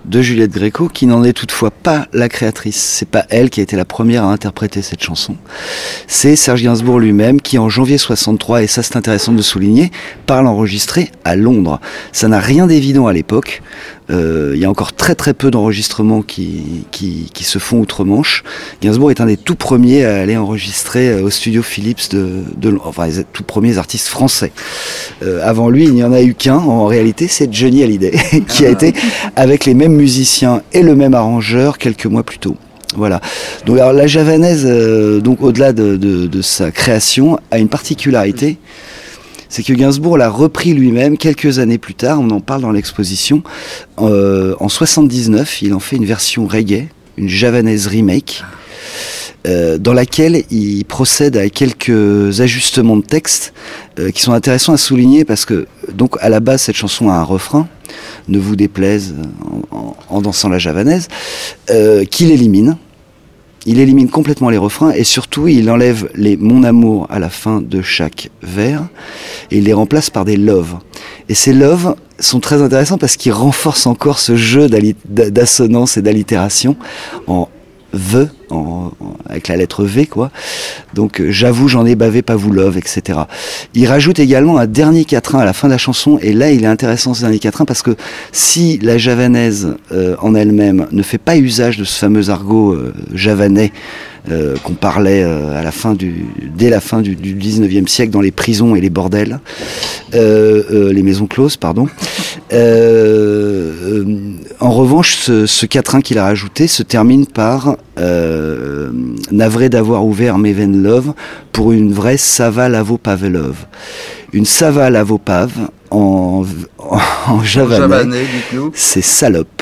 de Juliette Gréco, qui n'en est toutefois pas la créatrice. C'est pas elle qui a été la première à interpréter cette chanson. C'est Serge Gainsbourg lui-même qui, en janvier soixante-trois, et ça c'est intéressant de le souligner, part l'enregistrer à Londres. Ça n'a rien d'évident à l'époque. Euh, il y a encore très très peu d'enregistrements qui, qui, qui se font outre-Manche. Gainsbourg est un des tout premiers à aller enregistrer au studio Philips de, de enfin les tout premiers artistes français. Euh, avant lui, il n'y en a eu qu'un. En réalité, c'est Johnny Hallyday qui a été avec les mêmes musiciens et le même arrangeur quelques mois plus tôt. Voilà. Donc alors, la javanaise, euh, donc au-delà de, de, de sa création, a une particularité. C'est que Gainsbourg l'a repris lui-même quelques années plus tard, on en parle dans l'exposition. Euh, en soixante-dix-neuf, il en fait une version reggae, une javanaise remake, euh, dans laquelle il procède à quelques ajustements de texte euh, qui sont intéressants à souligner parce que, donc, à la base, cette chanson a un refrain, ne vous déplaise en, en, en dansant la javanaise, euh, qu'il élimine. Il élimine complètement les refrains et surtout il enlève les « mon amour » à la fin de chaque vers et il les remplace par des « love ». Et ces « love » sont très intéressants parce qu'ils renforcent encore ce jeu d'assonance et d'allitération en « the », en, en, avec la lettre V, quoi. Donc euh, j'avoue, j'en ai bavé, pas vous love, et cetera. Il rajoute également un dernier quatrain à la fin de la chanson, et là il est intéressant ce dernier quatrain parce que si la javanaise euh, en elle-même ne fait pas usage de ce fameux argot euh, javanais euh, qu'on parlait euh, à la fin du, dès la fin du, du dix-neuvième siècle dans les prisons et les bordels, euh, euh, les maisons closes, pardon. Euh, euh, en revanche, ce, ce quatrain qu'il a rajouté se termine par euh, navré d'avoir ouvert mes veines love pour une vraie Sava Lavo Pavelove. Une Sava Lavo Pav en, en, en javanais, javanais c'est salope.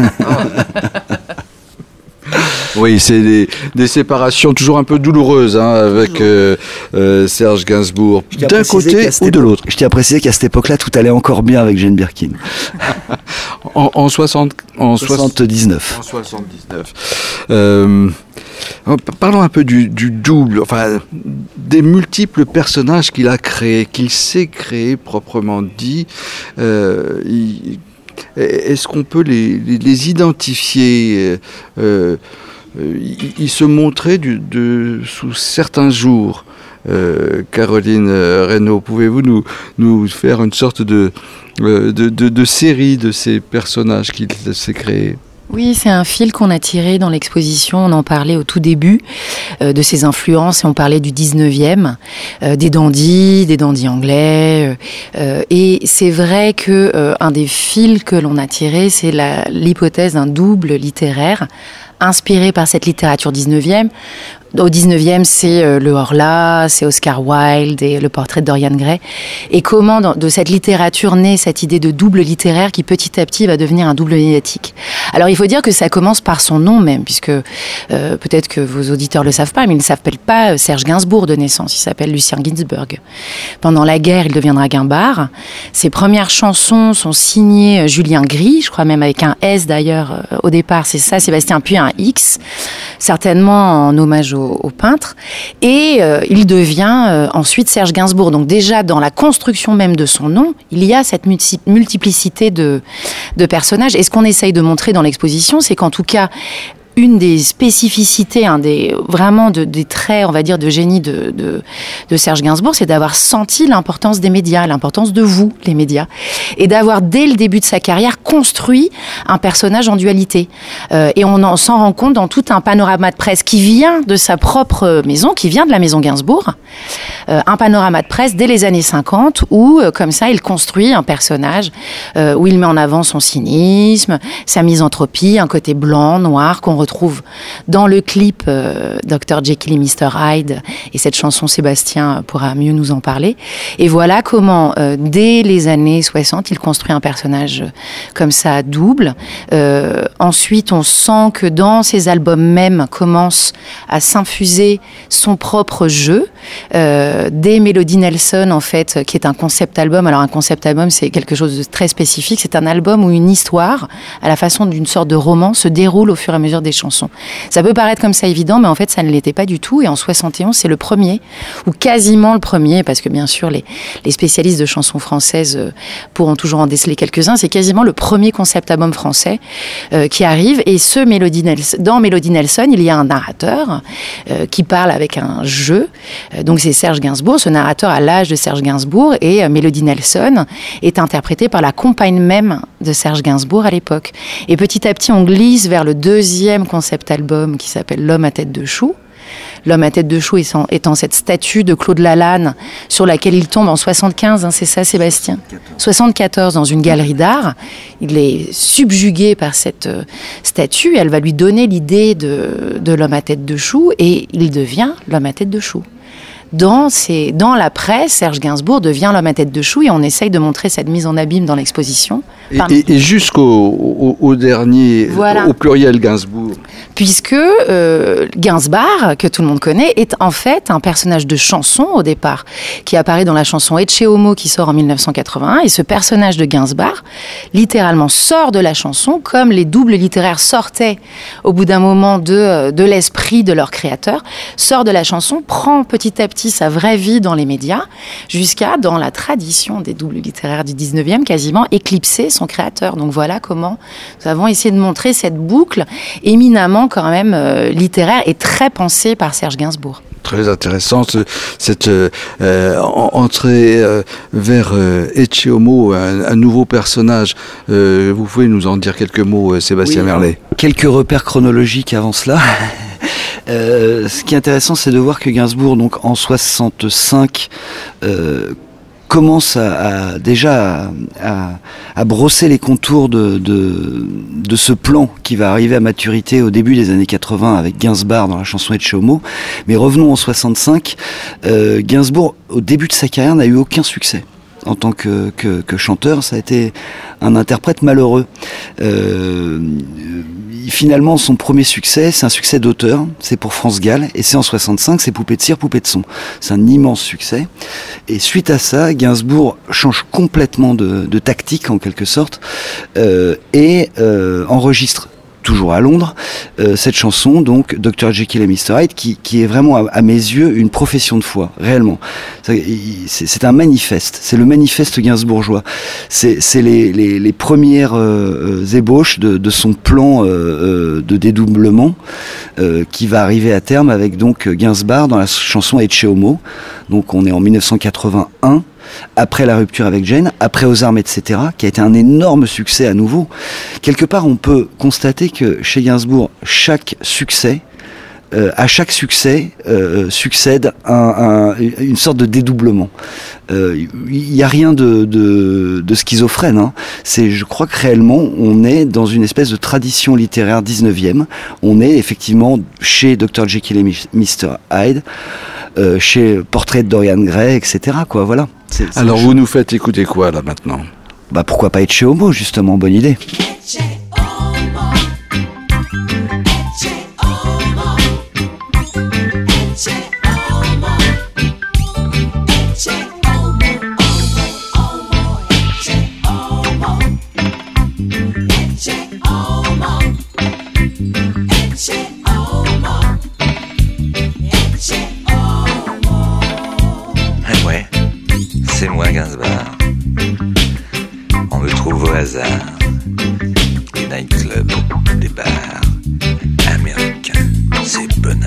Oui, c'est des, des séparations toujours un peu douloureuses hein, avec euh, euh, Serge Gainsbourg, d'un côté ou de l'autre. Je tiens à préciser qu'à cette époque-là, tout allait encore bien avec Jane Birkin. en, en, soixante, en soixante-dix-neuf. En soixante-dix-neuf. Euh, parlons un peu du, du double, enfin des multiples personnages qu'il a créés, qu'il sait créer proprement dit. Euh, il, Est-ce qu'on peut les, les, les identifier euh, euh, ils, ils se montraient du, de, sous certains jours. Euh, Caroline Reynaud, pouvez-vous nous, nous faire une sorte de, de, de, de série de ces personnages qu'il s'est créés ? Oui, c'est un fil qu'on a tiré dans l'exposition, on en parlait au tout début euh, de ses influences et on parlait du dix-neuvième, euh, des dandys, des dandys anglais euh, et c'est vrai que euh, un des fils que l'on a tiré, c'est la, l'hypothèse d'un double littéraire inspiré par cette littérature dix-neuvième. Au dix-neuvième, c'est euh, le Horla, c'est Oscar Wilde et le portrait de Dorian Gray. Et comment, dans, de cette littérature, naît cette idée de double littéraire qui, petit à petit, va devenir un double médiatique. Alors, il faut dire que ça commence par son nom même, puisque euh, peut-être que vos auditeurs le savent pas, mais il ne s'appelle pas Serge Gainsbourg de naissance, il s'appelle Lucien Ginsburg. Pendant la guerre, il deviendra Gaimbard. Ses premières chansons sont signées Julien Gris, je crois même avec un S d'ailleurs, euh, au départ, c'est ça, Sébastien, puis un X, certainement en hommage au au peintre, et euh, il devient euh, ensuite Serge Gainsbourg. Donc déjà, dans la construction même de son nom, il y a cette multi- multiplicité de, de personnages. Et ce qu'on essaye de montrer dans l'exposition, c'est qu'en tout cas, une des spécificités, un des vraiment de, des traits, on va dire, de génie de, de, de Serge Gainsbourg, c'est d'avoir senti l'importance des médias, l'importance de vous, les médias, et d'avoir, dès le début de sa carrière, construit un personnage en dualité. Euh, et on en, s'en rend compte dans tout un panorama de presse qui vient de sa propre maison, qui vient de la maison Gainsbourg, euh, un panorama de presse dès les années cinquante, où, euh, comme ça, il construit un personnage, euh, où il met en avant son cynisme, sa misanthropie, un côté blanc, noir, qu'on retrouve dans le clip euh, docteur Jekyll et mister Hyde, et cette chanson, Sébastien pourra mieux nous en parler. Et voilà comment, euh, dès les années soixante, il construit un personnage comme ça, double. Euh, ensuite, on sent que dans ses albums même commence à s'infuser son propre jeu. Euh, euh, des Mélodie Nelson, en fait, qui est un concept album. Alors un concept album, c'est quelque chose de très spécifique. C'est un album où une histoire, à la façon d'une sorte de roman, se déroule au fur et à mesure des chansons. Ça peut paraître comme ça évident, mais en fait, ça ne l'était pas du tout. Et en soixante et onze, c'est le premier, ou quasiment le premier, parce que bien sûr, les, les spécialistes de chansons françaises euh, pourront toujours en déceler quelques-uns. C'est quasiment le premier concept album français euh, qui arrive. Et ce Mélodie Nelson, dans Mélodie Nelson, il y a un narrateur euh, qui parle avec un jeu. Euh, donc c'est Serge Gainsbourg. Ce narrateur a l'âge de Serge Gainsbourg et euh, Mélodie Nelson est interprétée par la compagne même de Serge Gainsbourg à l'époque. Et petit à petit, on glisse vers le deuxième concept album qui s'appelle L'homme à tête de chou. L'homme à tête de chou étant, étant cette statue de Claude Lalanne sur laquelle il tombe en soixante-quinze, hein, c'est ça Sébastien ? soixante-quatorze dans une galerie d'art. Il est subjugué par cette euh, statue. Elle va lui donner l'idée de, de l'homme à tête de chou et il devient l'homme à tête de chou. Dans, ces, dans la presse, Serge Gainsbourg devient l'homme à tête de chou et on essaye de montrer cette mise en abîme dans l'exposition. Et, et, et jusqu'au au, au dernier, voilà. Au pluriel Gainsbourg. Puisque euh, Gainsbar, que tout le monde connaît, est en fait un personnage de chanson au départ, qui apparaît dans la chanson Ecce Homo qui sort en mille neuf cent quatre-vingt-un. Et ce personnage de Gainsbar, littéralement, sort de la chanson comme les doubles littéraires sortaient au bout d'un moment de, de l'esprit de leur créateur, sort de la chanson, prend petit à petit sa vraie vie dans les médias, jusqu'à, dans la tradition des doubles littéraires du dix-neuvième, quasiment éclipser son créateur. Donc voilà comment nous avons essayé de montrer cette boucle éminemment quand même euh, littéraire et très pensée par Serge Gainsbourg. Très intéressante cette euh, entrée euh, vers euh, Ecce Homo, un, un nouveau personnage. Euh, vous pouvez nous en dire quelques mots, Sébastien oui, Merlet ? Quelques repères chronologiques avant cela. Euh, ce qui est intéressant, c'est de voir que Gainsbourg, donc en soixante-cinq, euh, commence à, à déjà à, à, à brosser les contours de, de, de ce plan qui va arriver à maturité au début des années quatre-vingts avec Gainsbar dans la chanson Ecce Homo. Mais revenons en soixante-cinq, euh, Gainsbourg, au début de sa carrière, n'a eu aucun succès. En tant que, que, que chanteur, ça a été un interprète malheureux. Euh, finalement, son premier succès, c'est un succès d'auteur, c'est pour France Gall, et c'est en soixante-cinq, c'est Poupée de cire, Poupée de son. C'est un immense succès. Et suite à ça, Gainsbourg change complètement de, de tactique, en quelque sorte, euh, et euh, enregistre toujours à Londres, euh, cette chanson, donc docteur Jekyll et mister Hyde, qui, qui est vraiment, à, à mes yeux, une profession de foi, réellement. C'est, c'est un manifeste, c'est le manifeste gainsbourgeois. C'est, c'est les, les, les premières euh, ébauches de, de son plan euh, de dédoublement euh, qui va arriver à terme avec donc Gainsbar dans la chanson Ecce Homo. Donc on est en mille neuf cent quatre-vingt-un. Après la rupture avec Jane, après Aux armes, et cetera, qui a été un énorme succès à nouveau. Quelque part, on peut constater que chez Gainsbourg, chaque succès, euh, à chaque succès, euh, succède un, un, une sorte de dédoublement. Il euh, n'y a rien de, de, de schizophrène. Hein. C'est, je crois que réellement, on est dans une espèce de tradition littéraire dix-neuvième. On est effectivement chez docteur Jekyll et mister Hyde, euh, chez Portrait de Dorian Gray, et cetera. Quoi, voilà. C'est, c'est Alors vous nous faites écouter quoi là maintenant ? Bah pourquoi pas Ecce Homo justement, bonne idée. C'est moi Gainsbar. On me trouve au hasard. Des nightclubs, des bars américains, c'est bonheur.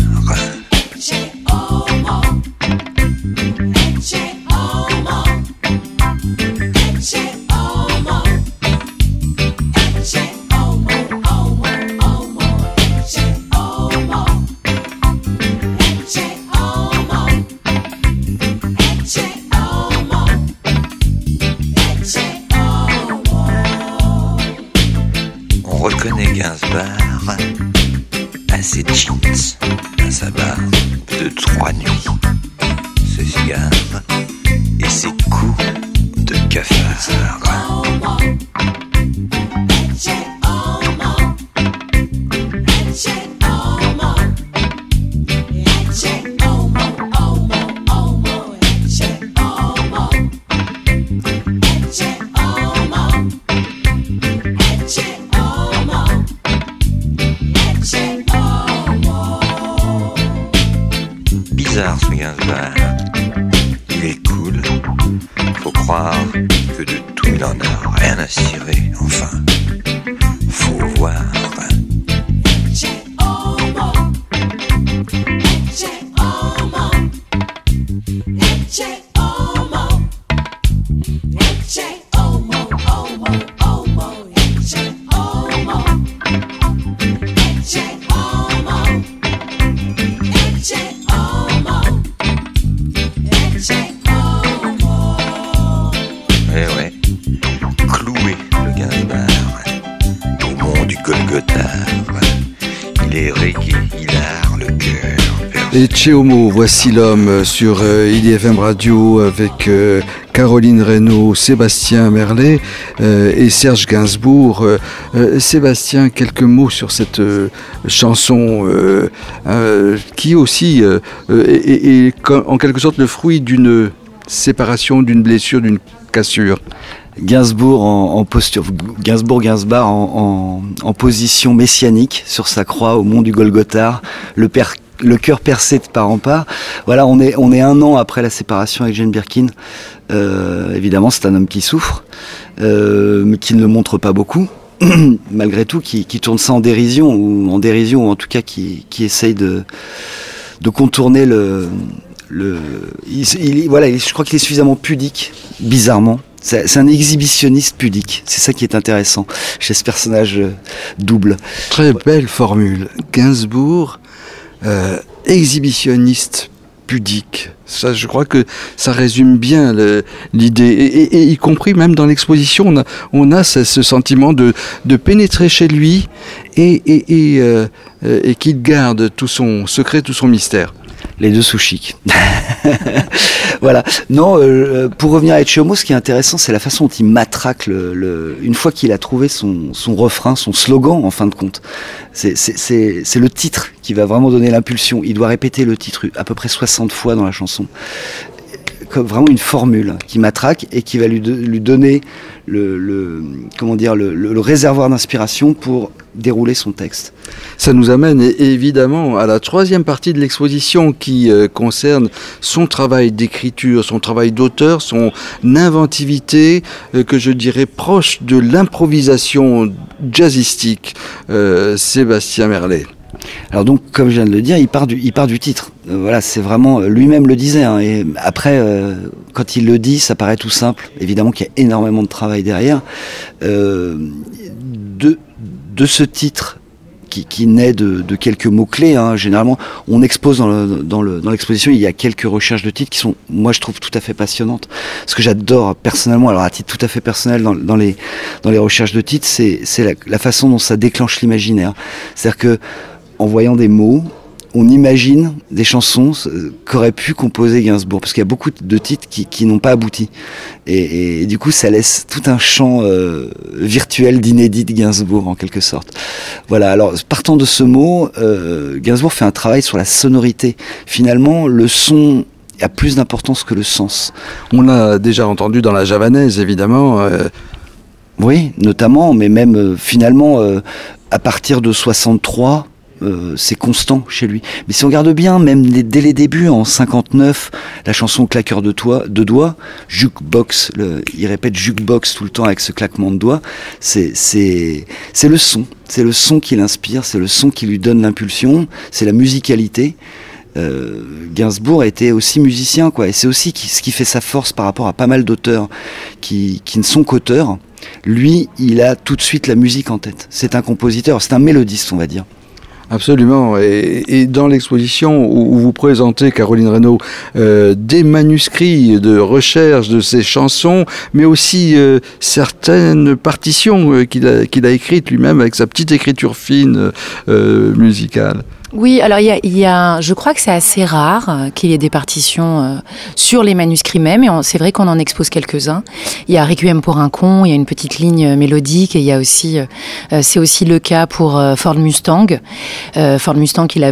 Gainsbar à ses jeans, à sa barbe de trois nuits, ses cigares et ses coups de cafard. Gainsbourg. Il est cool, faut croire que de tout il en a rien à cirer, enfin, faut voir. Et Tchéomo, voici l'homme sur euh, I D F M Radio avec euh, Caroline Reynaud, Sébastien Merlet euh, et Serge Gainsbourg. Euh, euh, Sébastien, quelques mots sur cette euh, chanson euh, euh, qui aussi euh, est, est, est en quelque sorte le fruit d'une séparation, d'une blessure, d'une cassure. Gainsbourg en, en posture, Gainsbourg, Gainsbourg en, en, en position messianique sur sa croix au mont du Golgotha, le père le cœur percé de part en part. Voilà, on est on est un an après la séparation avec Jane Birkin. Euh, évidemment, c'est un homme qui souffre, euh, mais qui ne le montre pas beaucoup, malgré tout, qui, qui tourne ça en dérision ou en dérision, ou en tout cas qui qui essaye de de contourner le le. Il, il, voilà, il, je crois qu'il est suffisamment pudique, bizarrement. C'est, c'est un exhibitionniste pudique. C'est ça qui est intéressant chez ce personnage double. Très belle formule. Gainsbourg. Euh, exhibitionniste pudique. Ça, je crois que ça résume bien le, l'idée. Et, et, et y compris même dans l'exposition, on a, on a ce, ce sentiment de, de pénétrer chez lui et, et, et, euh, et qu'il garde tout son secret, tout son mystère. Les deux sous chic. Voilà. Non, euh, pour revenir à Etcheomo, ce qui est intéressant, c'est la façon dont il matraque le, le, une fois qu'il a trouvé son, son refrain, son slogan, en fin de compte. C'est, c'est, c'est, c'est le titre qui va vraiment donner l'impulsion. Il doit répéter le titre à peu près soixante fois dans la chanson. Comme vraiment une formule qui matraque et qui va lui, de, lui donner le, le, comment dire, le, le, le réservoir d'inspiration pour dérouler son texte. Ça nous amène évidemment à la troisième partie de l'exposition qui euh, concerne son travail d'écriture, son travail d'auteur, son inventivité euh, que je dirais proche de l'improvisation jazzistique. Euh, Sébastien Merlet. Alors donc, comme je viens de le dire, il part du, il part du titre. Euh, voilà, c'est vraiment, lui-même le disait. Hein, et après, euh, quand il le dit, ça paraît tout simple. Évidemment qu'il y a énormément de travail derrière. Euh, de, de ce titre qui, qui naît de, de quelques mots-clés. Hein, généralement, on expose dans, le, dans, le, dans l'exposition, il y a quelques recherches de titres qui sont, moi, je trouve tout à fait passionnantes. Ce que j'adore personnellement, alors à titre tout à fait personnel, dans, dans, les, dans les recherches de titres, c'est, c'est la, la façon dont ça déclenche l'imaginaire. C'est-à-dire que en voyant des mots, on imagine des chansons qu'aurait pu composer Gainsbourg, parce qu'il y a beaucoup de titres qui, qui n'ont pas abouti. Et, et, et du coup, ça laisse tout un champ euh, virtuel d'inédit de Gainsbourg, en quelque sorte. Voilà, alors partant de ce mot, euh, Gainsbourg fait un travail sur la sonorité. Finalement, le son a plus d'importance que le sens. On l'a déjà entendu dans la javanaise, évidemment. Euh... Oui, notamment, mais même euh, finalement, euh, à partir de soixante-trois... Euh, c'est constant chez lui. Mais si on regarde bien, même les, dès les débuts, en cinquante-neuf, la chanson Claqueur de, toi, de doigts, jukebox, le, il répète jukebox tout le temps avec ce claquement de doigts, c'est, c'est, c'est le son. C'est le son qui l'inspire, c'est le son qui lui donne l'impulsion, c'est la musicalité. Euh, Gainsbourg était aussi musicien, quoi, et c'est aussi qui, ce qui fait sa force par rapport à pas mal d'auteurs qui, qui ne sont qu'auteurs. Lui, il a tout de suite la musique en tête. C'est un compositeur, c'est un mélodiste, on va dire. Absolument. Et, et dans l'exposition où, où vous présentez, Caroline Reynaud, euh, des manuscrits de recherche de ces chansons, mais aussi euh, certaines partitions euh, qu'il a, qu'il a écrites lui-même avec sa petite écriture fine euh, musicale. Oui, alors il y a, il y a, je crois que c'est assez rare euh, qu'il y ait des partitions euh, sur les manuscrits même, et on, c'est vrai qu'on en expose quelques-uns. Il y a Requiem pour un con, il y a une petite ligne mélodique, et il y a aussi, euh, c'est aussi le cas pour euh, Ford Mustang. Euh, Ford Mustang, il avait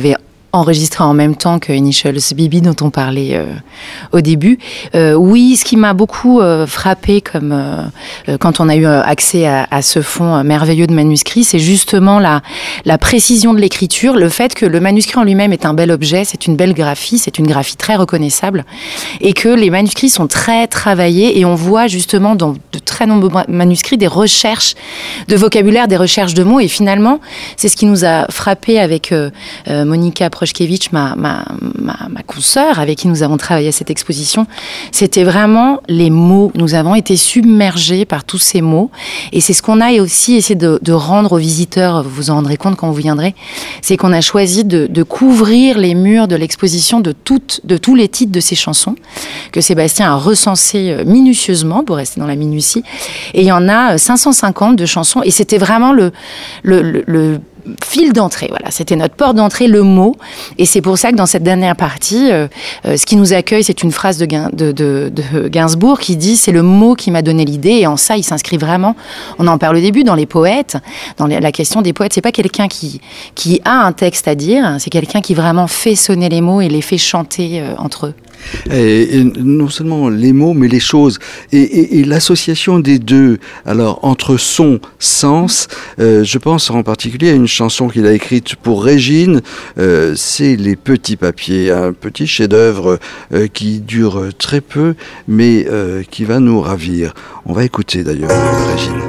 enregistré en même temps que Initials B B dont on parlait euh, au début. Euh, oui, ce qui m'a beaucoup euh, frappé comme euh, quand on a eu accès à, à ce fonds merveilleux de manuscrits, c'est justement la, la précision de l'écriture, le fait que le manuscrit en lui-même est un bel objet, c'est une belle graphie, c'est une graphie très reconnaissable, et que les manuscrits sont très travaillés, et on voit justement dans de très nombreux manuscrits des recherches de vocabulaire, des recherches de mots, et finalement, c'est ce qui nous a frappé avec euh, euh, Monica Prochkevich, ma, ma, ma, ma consoeur, avec qui nous avons travaillé à cette exposition. C'était vraiment les mots. Nous avons été submergés par tous ces mots. Et c'est ce qu'on a aussi essayé de, de rendre aux visiteurs, vous vous en rendrez compte quand vous viendrez, c'est qu'on a choisi de, de couvrir les murs de l'exposition de, toutes, de tous les titres de ces chansons, que Sébastien a recensés minutieusement, pour rester dans la minutie. Et il y en a cinq cent cinquante de chansons. Et c'était vraiment le, le, le, le fil d'entrée, voilà, c'était notre porte d'entrée, le mot, et c'est pour ça que dans cette dernière partie, euh, euh, ce qui nous accueille, c'est une phrase de, de, de, de Gainsbourg qui dit « c'est le mot qui m'a donné l'idée », et en ça, il s'inscrit vraiment, on en parle au début, dans les poètes, dans les, la question des poètes, c'est pas quelqu'un qui, qui a un texte à dire, c'est quelqu'un qui vraiment fait sonner les mots et les fait chanter euh, entre eux. Et, et non seulement les mots, mais les choses. Et, et, et l'association des deux, alors entre son, sens, euh, je pense en particulier à une chanson qu'il a écrite pour Régine, euh, c'est Les Petits Papiers, un petit chef-d'œuvre euh, qui dure très peu, mais euh, qui va nous ravir. On va écouter d'ailleurs Régine.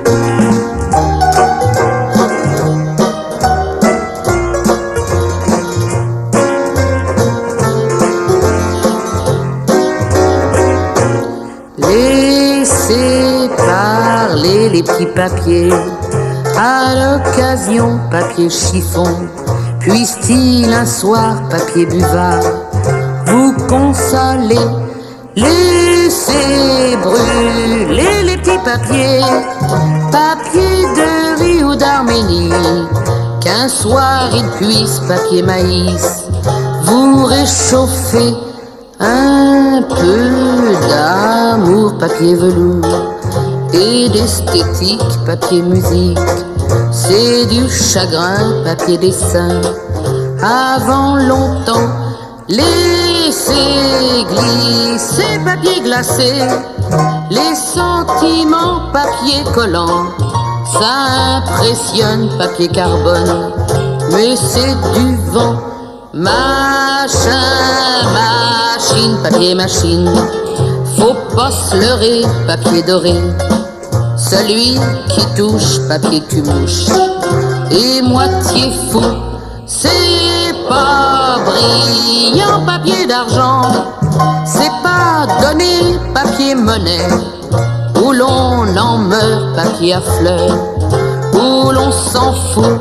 Laissez parler les petits papiers, à l'occasion papier chiffon, puisse-t-il un soir papier buvard vous consoler. Laissez brûler les petits papiers, papier de riz ou d'Arménie, qu'un soir il puisse papier maïs vous réchauffer. Un peu d'amour, papier velours, et d'esthétique, papier musique, c'est du chagrin, papier dessin. Avant longtemps, laissez glisser, papier glacé, les sentiments, papier collant, ça impressionne, papier carbone, mais c'est du vent. Machin, machine, papier machine, faut pas se leurrer, papier doré, celui qui touche, papier cul-mouche, et moitié fou, c'est pas brillant, papier d'argent, c'est pas donné, papier monnaie, où l'on en meurt, papier à fleurs, où l'on s'en fout.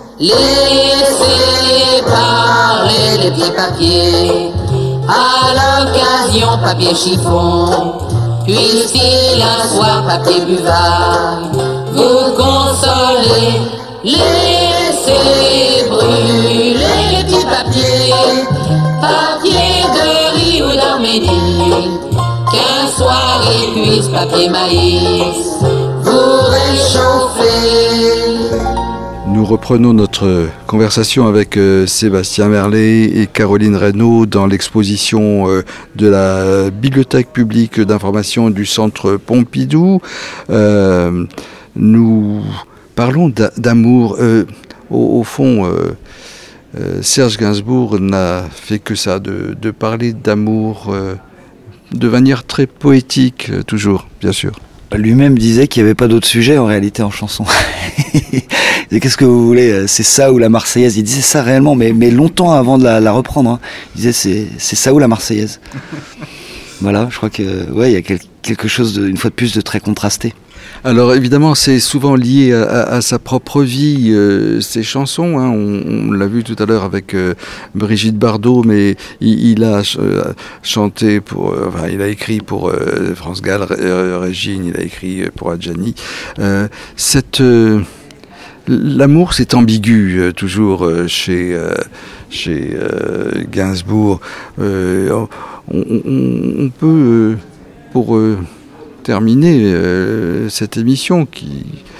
Laissez parler les petits papiers, à l'occasion papier chiffon, puisse-t-il un soir papier buvard vous consoler. Laissez brûler les petits papiers, papier de riz ou d'Arménie, qu'un soir il puisse papier maïs vous réchauffer. Nous reprenons notre conversation avec euh, Sébastien Merlet et Caroline Reynaud dans l'exposition euh, de la Bibliothèque publique d'information du Centre Pompidou. Euh, nous parlons d'amour. Euh, au, au fond, euh, euh, Serge Gainsbourg n'a fait que ça, de, de parler d'amour euh, de manière très poétique, euh, toujours, bien sûr. Lui-même disait qu'il n'y avait pas d'autre sujet en réalité en chanson. Et qu'est-ce que vous voulez, c'est ça ou la Marseillaise. Il disait ça réellement, mais, mais longtemps avant de la, la reprendre. Hein. Il disait c'est, c'est ça ou la Marseillaise. Voilà, je crois que ouais, il y a quel, quelque chose de, une fois de plus de très contrasté. Alors évidemment, c'est souvent lié à, à, à sa propre vie, euh, ses chansons. Hein. On, on l'a vu tout à l'heure avec euh, Brigitte Bardot, mais il, il a euh, chanté pour, euh, enfin, il a écrit pour euh, France Gall, euh, Régine, il a écrit pour Adjani. Euh, cette euh, l'amour, c'est ambigu euh, toujours euh, chez euh, chez euh, Gainsbourg. Euh, on, on, on peut euh, pour euh, terminer euh, cette émission qui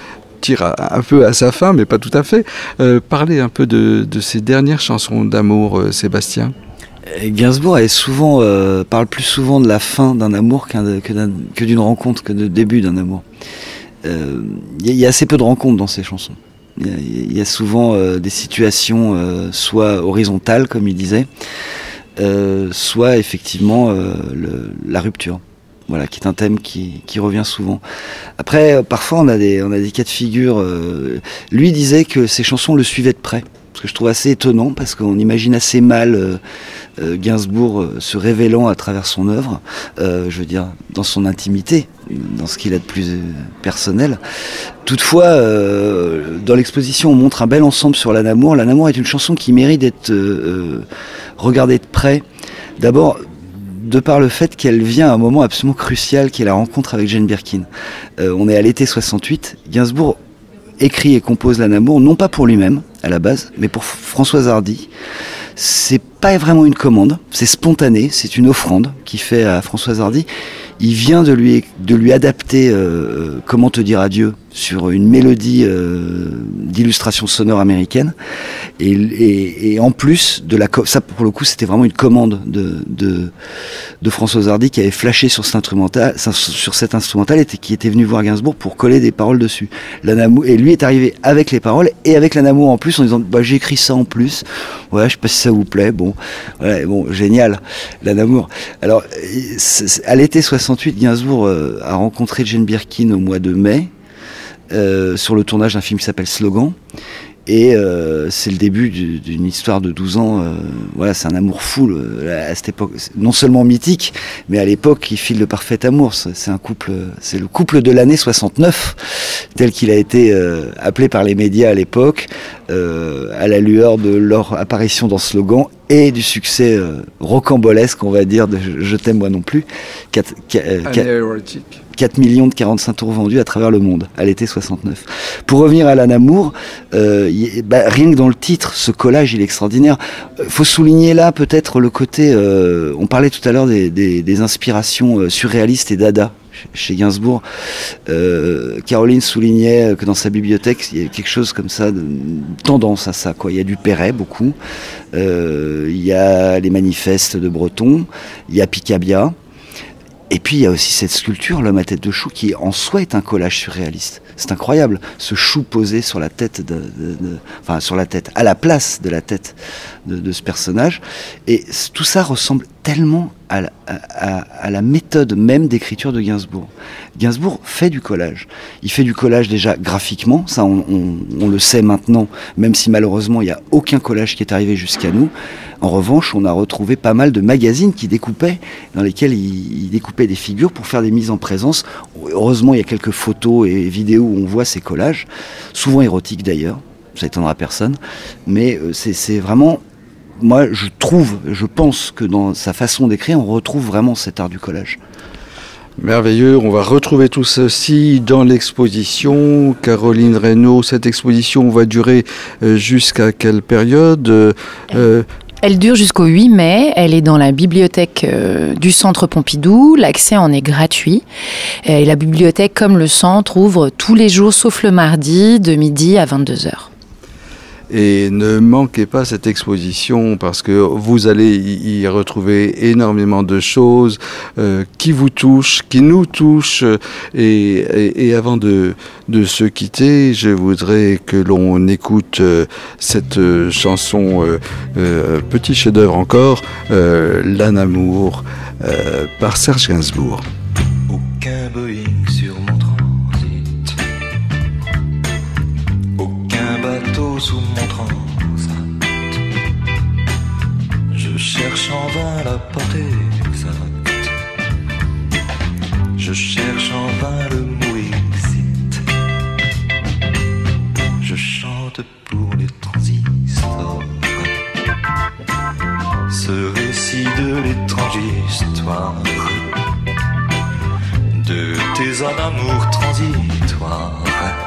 tire à, un peu à sa fin, mais pas tout à fait. Euh, parlez un peu de, de ces dernières chansons d'amour, euh, Sébastien. Gainsbourg est souvent, euh, parle plus souvent de la fin d'un amour qu'un, que, d'un, que d'une rencontre, que du début d'un amour. Il euh, y, y a assez peu de rencontres dans ses chansons. Il y, y a souvent euh, des situations euh, soit horizontales, comme il disait, euh, soit effectivement euh, le, la rupture. Voilà, qui est un thème qui, qui revient souvent. Après, euh, parfois on a des, on a des cas de figure. Euh, lui disait que ses chansons le suivaient de près. Ce que je trouve assez étonnant, parce qu'on imagine assez mal euh, euh, Gainsbourg euh, se révélant à travers son œuvre, euh, je veux dire, dans son intimité, dans ce qu'il a de plus euh, personnel. Toutefois, euh, dans l'exposition, on montre un bel ensemble sur l'Anamour. L'Anamour est une chanson qui mérite d'être euh, regardée de près. D'abord, de par le fait qu'elle vient à un moment absolument crucial, qui est la rencontre avec Jane Birkin. Euh, on est à l'été soixante-huit, Gainsbourg écrit et compose l'Anamour, non pas pour lui-même, à la base, mais pour Françoise Hardy. C'est pas vraiment une commande, c'est spontané, c'est une offrande qu'il fait à Françoise Hardy. Il vient de lui, de lui adapter euh, Comment te dire adieu sur une mélodie euh, d'illustration sonore américaine. Et, et, et en plus, de la, ça pour le coup, c'était vraiment une commande de, de, de Françoise Hardy qui avait flashé sur cet instrumental, sur cet instrumental et qui était venu voir Gainsbourg pour coller des paroles dessus. L'Anamour, et lui est arrivé avec les paroles et avec l'Anamour en plus en disant bah, j'ai écrit ça en plus. Ouais, je sais pas si ça vous plaît. Bon, voilà, bon, génial, l'Anamour. Alors, à l'été soixante-huit, Gainsbourg euh, a rencontré Jane Birkin au mois de mai euh, sur le tournage d'un film qui s'appelle Slogan. Et euh, c'est le début du, d'une histoire de douze ans. Euh, voilà, c'est un amour fou euh, à cette époque, non seulement mythique, mais à l'époque, il file le parfait amour. C'est, c'est un couple, c'est le couple de l'année soixante-neuf, tel qu'il a été euh, appelé par les médias à l'époque, euh, à la lueur de leur apparition dans Slogan et du succès euh, rocambolesque, on va dire, de Je t'aime moi non plus. quatre, quatre millions de quarante-cinq tours vendus à travers le monde à l'été soixante-neuf. Pour revenir à l'Anamour, euh, y, bah, rien que dans le titre, ce collage il est extraordinaire. Euh, faut souligner là peut-être le côté, euh, on parlait tout à l'heure des, des, des inspirations euh, surréalistes et dada chez Gainsbourg. Euh, Caroline soulignait que dans sa bibliothèque il y a quelque chose comme ça, de tendance à ça, quoi. Il y a du Perret beaucoup, euh, il y a les manifestes de Breton, il y a Picabia. Et puis il y a aussi cette sculpture, l'homme à tête de chou, qui en soi est un collage surréaliste. C'est incroyable, ce chou posé sur la tête, de, de, de, enfin sur la tête, à la place de la tête de, de ce personnage. Et tout ça ressemble tellement à la, à, à la méthode même d'écriture de Gainsbourg. Gainsbourg fait du collage. Il fait du collage déjà graphiquement, ça on, on, on le sait maintenant, même si malheureusement il n'y a aucun collage qui est arrivé jusqu'à nous. En revanche, on a retrouvé pas mal de magazines qui découpaient, dans lesquels il, il découpait des figures pour faire des mises en présence. Heureusement, il y a quelques photos et vidéos où on voit ces collages, souvent érotiques d'ailleurs, ça étonnera personne, mais c'est, c'est vraiment, moi je trouve, je pense que dans sa façon d'écrire, on retrouve vraiment cet art du collage. Merveilleux, on va retrouver tout ceci dans l'exposition. Caroline Reynaud, cette exposition va durer jusqu'à quelle période ? euh, Elle dure jusqu'au huit mai, elle est dans la bibliothèque euh, du Centre Pompidou, l'accès en est gratuit. Et la bibliothèque, comme le centre, ouvre tous les jours sauf le mardi de midi à vingt-deux heures. Et ne manquez pas cette exposition parce que vous allez y retrouver énormément de choses euh, qui vous touchent, qui nous touchent. Et, et, et avant de, de se quitter, je voudrais que l'on écoute euh, cette euh, chanson, euh, euh, petit chef-d'œuvre encore, euh, L'Anamour, euh, par Serge Gainsbourg. Aucun Boeing sur mon transit, aucun bateau sous mon transat. Je cherche en vain la portée exacte, je cherche en vain le mot exit. Je chante pour les transistors ce récit de l'étrange histoire de tes amours transitoires,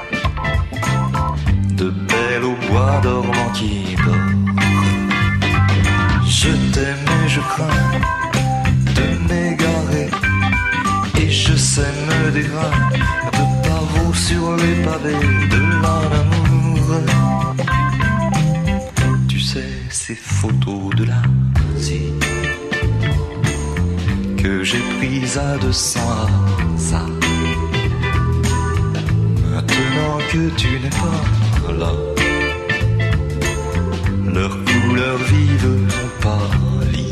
de belles au bois dormant qui dort. Je t'aime et je crains de m'égarer, et je sais me dégrader de pavots sur les pavés de que j'ai prise à deux cents ça. Maintenant que tu n'es pas là, leurs couleurs vives ont pâli.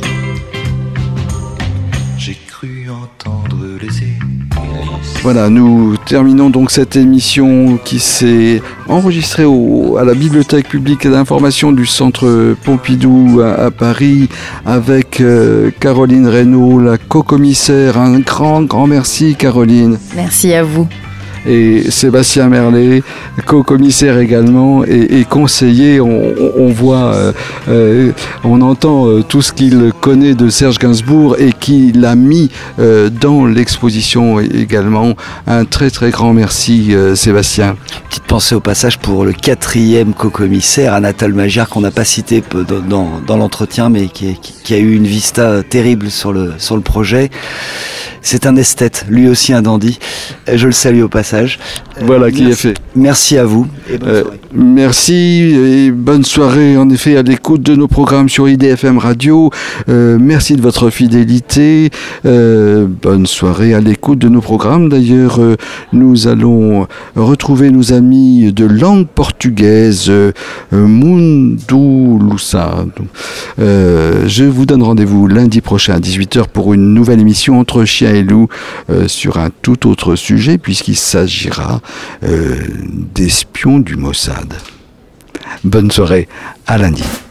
J'ai cru entendre les hélices. Voilà, nous terminons donc cette émission qui s'est enregistrée au, à la Bibliothèque publique d'information du Centre Pompidou à, à Paris avec euh, Caroline Reynaud, la co-commissaire. Un grand, grand merci Caroline. Merci à vous. Et Sébastien Merlet, co-commissaire également et, et conseiller. On, on voit, euh, euh, on entend euh, tout ce qu'il connaît de Serge Gainsbourg et qu'il a mis euh, dans l'exposition également. Un très très grand merci euh, Sébastien. Petite pensée au passage pour le quatrième co-commissaire, Anatole Magyar, qu'on n'a pas cité dans, dans, dans l'entretien, mais qui, est, qui, qui a eu une vista terrible sur le, sur le projet. C'est un esthète, lui aussi un dandy. Je le salue au passage. Voilà, euh, qui merci, est fait. Merci à vous et bonne euh, soirée. Merci et bonne soirée en effet à l'écoute de nos programmes sur I D F M Radio. Euh, merci de votre fidélité. Euh, bonne soirée à l'écoute de nos programmes. D'ailleurs, euh, nous allons retrouver nos amis de langue portugaise, euh, Mundulusa. Euh, je vous donne rendez-vous lundi prochain à dix-huit heures pour une nouvelle émission Entre Chien et Loup euh, sur un tout autre sujet puisqu'il s'agira euh, d'espions du Mossad. Bonne soirée, à lundi.